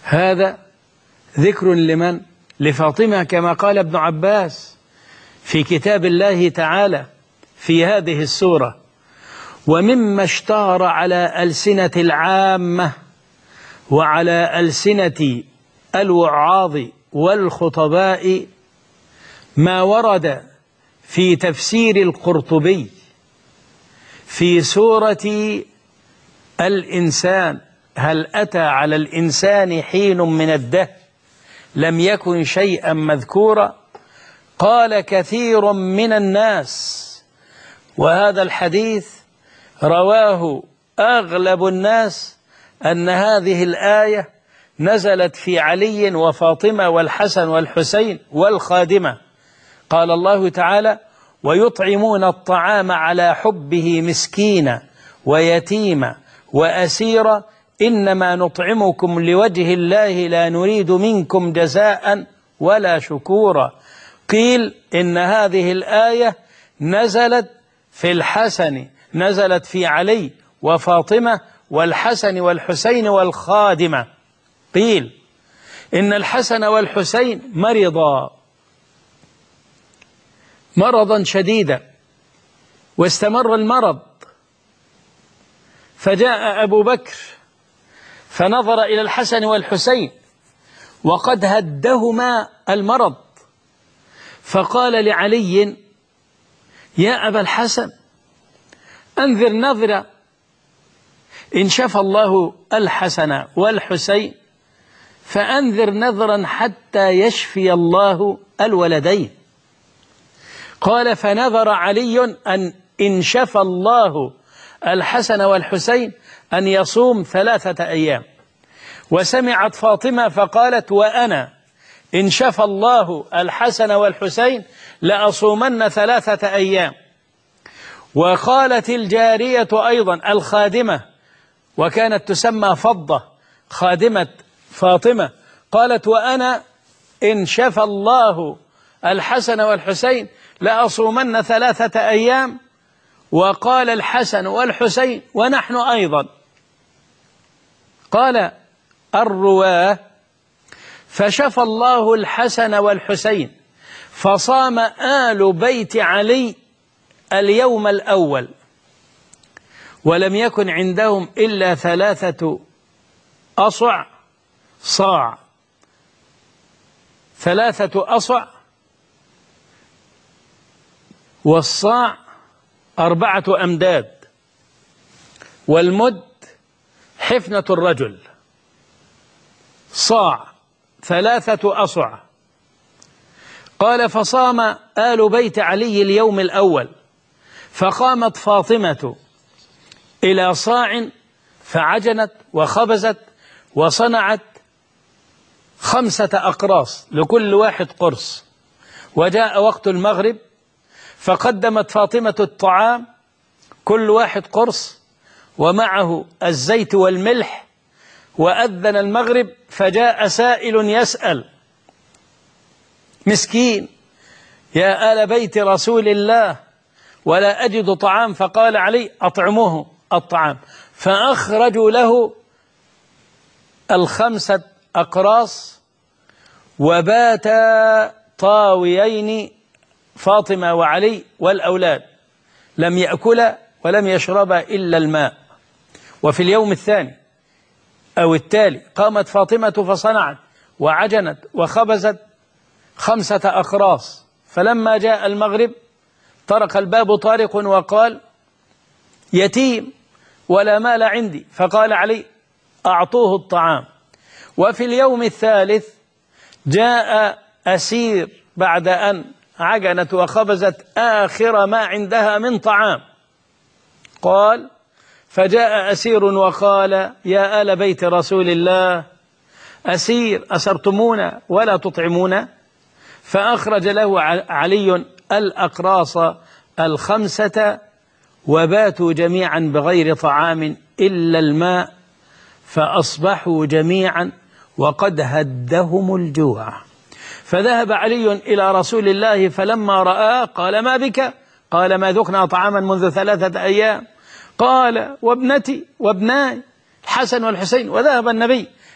هذا ذكر لمن؟ لفاطمة، كما قال ابن عباس في كتاب الله تعالى في هذه السورة: ومما اشتهر على ألسنة العامة وعلى ألسنة الوعاظ والخطباء ما ورد في تفسير القرطبي في سورة الإنسان: هل أتى على الإنسان حين من الدهر لم يكن شيئا مذكورا. قال كثير من الناس، وهذا الحديث رواه أغلب الناس، أن هذه الآية نزلت في علي وفاطمة والحسن والحسين والخادمة. قال الله تعالى: ويطعمون الطعام على حبه مسكينا ويتيما وأسيرا إنما نطعمكم لوجه الله لا نريد منكم جزاء ولا شكورا. قيل إن هذه الآية نزلت في الحسن، نزلت في علي وفاطمة والحسن والحسين والخادمة. قيل إن الحسن والحسين مرضا مرضا شديدا، واستمر المرض، فجاء أبو بكر فنظر إلى الحسن والحسين وقد هدهما المرض، فقال لعلي: يا أبا الحسن أنذر نظرة، إن شفى الله الحسن والحسين فأنذر نظرا حتى يشفي الله الولدين. قال: فنذر علي أن إن شفى الله الحسن والحسين أن يصوم ثلاثة أيام. وسمعت فاطمة فقالت: وأنا إن شفى الله الحسن والحسين لأصومن ثلاثة أيام. وقالت الجارية أيضا الخادمة، وكانت تسمى فضة، خادمة فاطمة، قالت: وأنا إن شفى الله الحسن والحسين لأصومن ثلاثة أيام. وقال الحسن والحسين: ونحن أيضا. قال الرواه: فشفى الله الحسن والحسين فصام آل بيت علي اليوم الأول، ولم يكن عندهم إلا ثلاثة أصع صاع، ثلاثة أصع، والصاع أربعة أمداد، والمد حفنة الرجل. صاع ثلاثة أصع. قال: فصام آل بيت علي اليوم الأول، فقامت فاطمة إلى صاع فعجنت وخبزت وصنعت خمسة أقراص لكل واحد قرص. وجاء وقت المغرب فقدمت فاطمة الطعام، كل واحد قرص ومعه الزيت والملح. وأذن المغرب فجاء سائل يسأل: مسكين يا آل بيت رسول الله ولا أجد طعام. فقال علي: أطعموه الطعام. فأخرجوا له الخمسة أقراص، وباتا طاويين فاطمة وعلي والأولاد، لم يأكلا ولم يشربا إلا الماء. وفي اليوم الثاني أو التالي قامت فاطمة فصنعت وعجنت وخبزت خمسة أقراص. فلما جاء المغرب طرق الباب طارق وقال: يتيم ولا مال عندي. فقال علي: أعطوه الطعام. وفي اليوم الثالث جاء أسير بعد أن عجنت وخبزت آخر ما عندها من طعام. قال: فجاء أسير وقال: يا آل بيت رسول الله أسير أسرتمونا ولا تطعمونا. فأخرج له علي الأقراص الخمسة، وباتوا جميعا بغير طعام إلا الماء، فأصبحوا جميعا وقد هدهم الجوع. فذهب علي إلى رسول الله فلما رآه قال: ما بك؟ قال: ما ذقنا طعاما منذ ثلاثة أيام. قال: وابنتي وابناي الحسن والحسين. وذهب النبي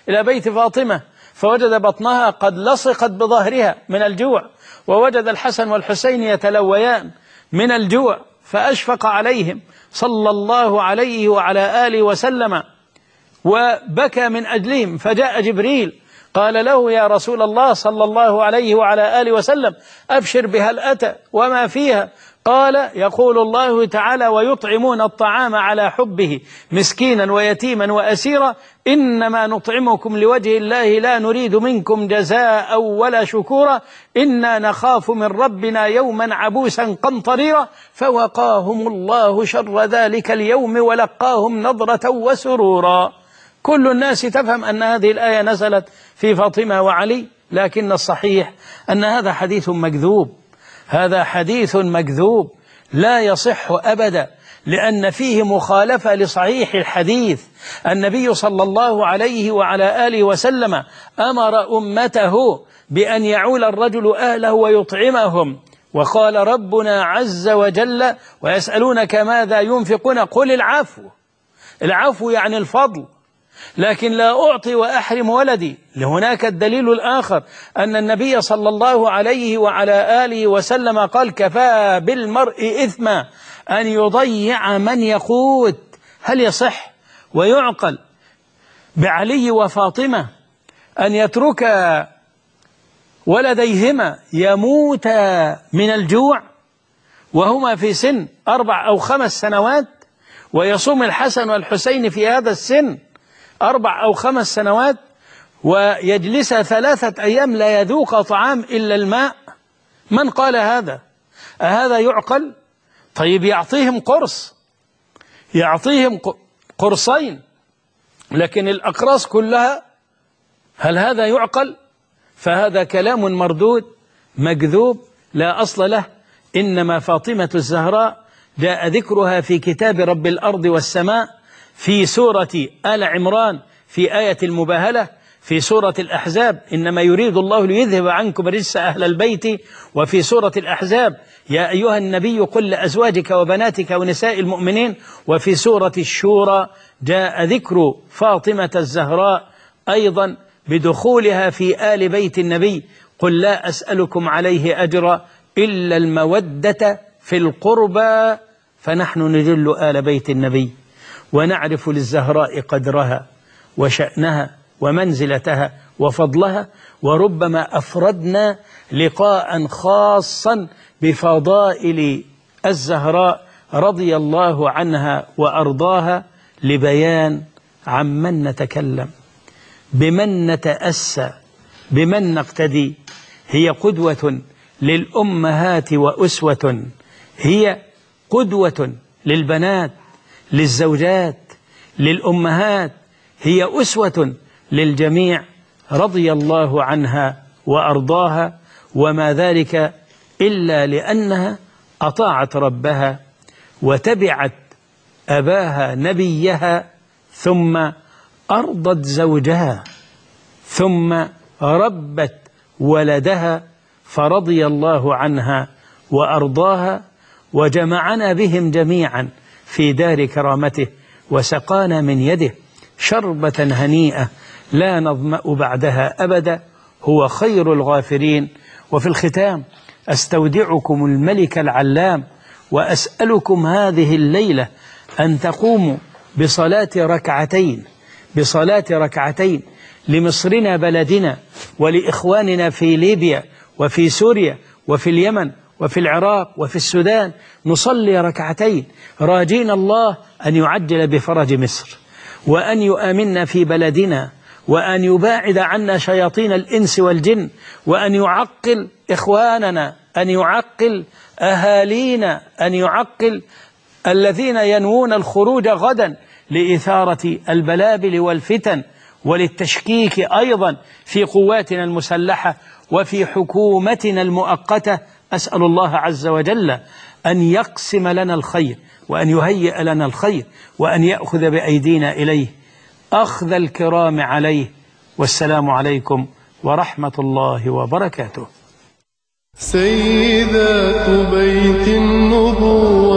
إلى بيت فاطمة فوجد بطنها قد لصقت بظهرها من الجوع، ووجد الحسن والحسين يتلويان من الجوع، فأشفق عليهم صلى الله عليه وعلى آله وسلم وبكى من أجلهم، فجاء جبريل قال له: يا رسول الله صلى الله عليه وعلى آله وسلم، أبشر بها الأتى وما فيها. قال: يقول الله تعالى: ويطعمون الطعام على حبه مسكينا ويتيما وأسيرا، إنما نطعمكم لوجه الله لا نريد منكم جزاء ولا شكورا، إنا نخاف من ربنا يوما عبوسا قمطريرا، فوقاهم الله شر ذلك اليوم ولقاهم نضرة وسرورا. كل الناس تفهم أن هذه الآية نزلت في فاطمة وعلي، لكن الصحيح أن هذا حديث مكذوب، هذا حديث مكذوب لا يصح أبدا، لأن فيه مخالفة لصحيح الحديث. النبي صلى الله عليه وعلى آله وسلم أمر أمته بأن يعول الرجل أهله ويطعمهم، وقال ربنا عز وجل: ويسألونك ماذا ينفقون قل العفو. العفو يعني الفضل، لكن لا أعطي وأحرم ولدي. لهناك الدليل الآخر أن النبي صلى الله عليه وعلى آله وسلم قال: كفى بالمرء إثما أن يضيع من يقوت. هل يصح ويعقل بعلي وفاطمة أن يترك ولديهما يموتا من الجوع وهما في سن أربع أو خمس سنوات، ويصوم الحسن والحسين في هذا السن أربع أو خمس سنوات، ويجلس ثلاثة أيام لا يذوق طعام إلا الماء؟ من قال هذا؟ أهذا يعقل؟ طيب يعطيهم قرص، يعطيهم قرصين، لكن الأقراص كلها، هل هذا يعقل؟ فهذا كلام مردود مكذوب لا أصل له. إنما فاطمة الزهراء جاء ذكرها في كتاب رب الأرض والسماء، في سورة آل عمران في آية المباهلة، في سورة الأحزاب إنما يريد الله ليذهب عنكم رجس أهل البيت، وفي سورة الأحزاب يا أيها النبي قل لأزواجك وبناتك ونساء المؤمنين، وفي سورة الشورى جاء ذكر فاطمة الزهراء أيضا بدخولها في آل بيت النبي: قل لا أسألكم عليه أجرا إلا المودة في القربى، فنحن نجل آل بيت النبي ونعرف للزهراء قدرها وشأنها ومنزلتها وفضلها، وربما أفردنا لقاء خاصا بفضائل الزهراء رضي الله عنها وأرضاها لبيان عمن نتكلم، بمن نتأسى، بمن نقتدي. هي قدوة للأمهات وأسوة، هي قدوة للبنات، للزوجات، للأمهات، هي أسوة للجميع رضي الله عنها وأرضاها، وما ذلك إلا لأنها أطاعت ربها وتبعت أباها نبيها، ثم أرضت زوجها، ثم ربت ولدها، فرضي الله عنها وأرضاها، وجمعنا بهم جميعا في دار كرامته، وسقانا من يده شربة هنيئة لا نظمأ بعدها أبدا، هو خير الغافرين. وفي الختام أستودعكم الملك العلام، وأسألكم هذه الليلة أن تقوموا بصلاة ركعتين بصلاة ركعتين لمصرنا بلدنا، ولإخواننا في ليبيا وفي سوريا وفي اليمن وفي العراق وفي السودان. نصلي ركعتين راجين الله أن يعجل بفرج مصر، وأن يؤمننا في بلدنا، وأن يباعد عنا شياطين الإنس والجن، وأن يعقل إخواننا، أن يعقل أهالينا، أن يعقل الذين ينوون الخروج غدا لإثارة البلابل والفتن وللتشكيك أيضا في قواتنا المسلحة وفي حكومتنا المؤقتة. أسأل الله عز وجل أن يقسم لنا الخير، وأن يهيئ لنا الخير، وأن يأخذ بأيدينا إليه أخذ الكرام عليه. والسلام عليكم ورحمة الله وبركاته. سيدات بيت النبوة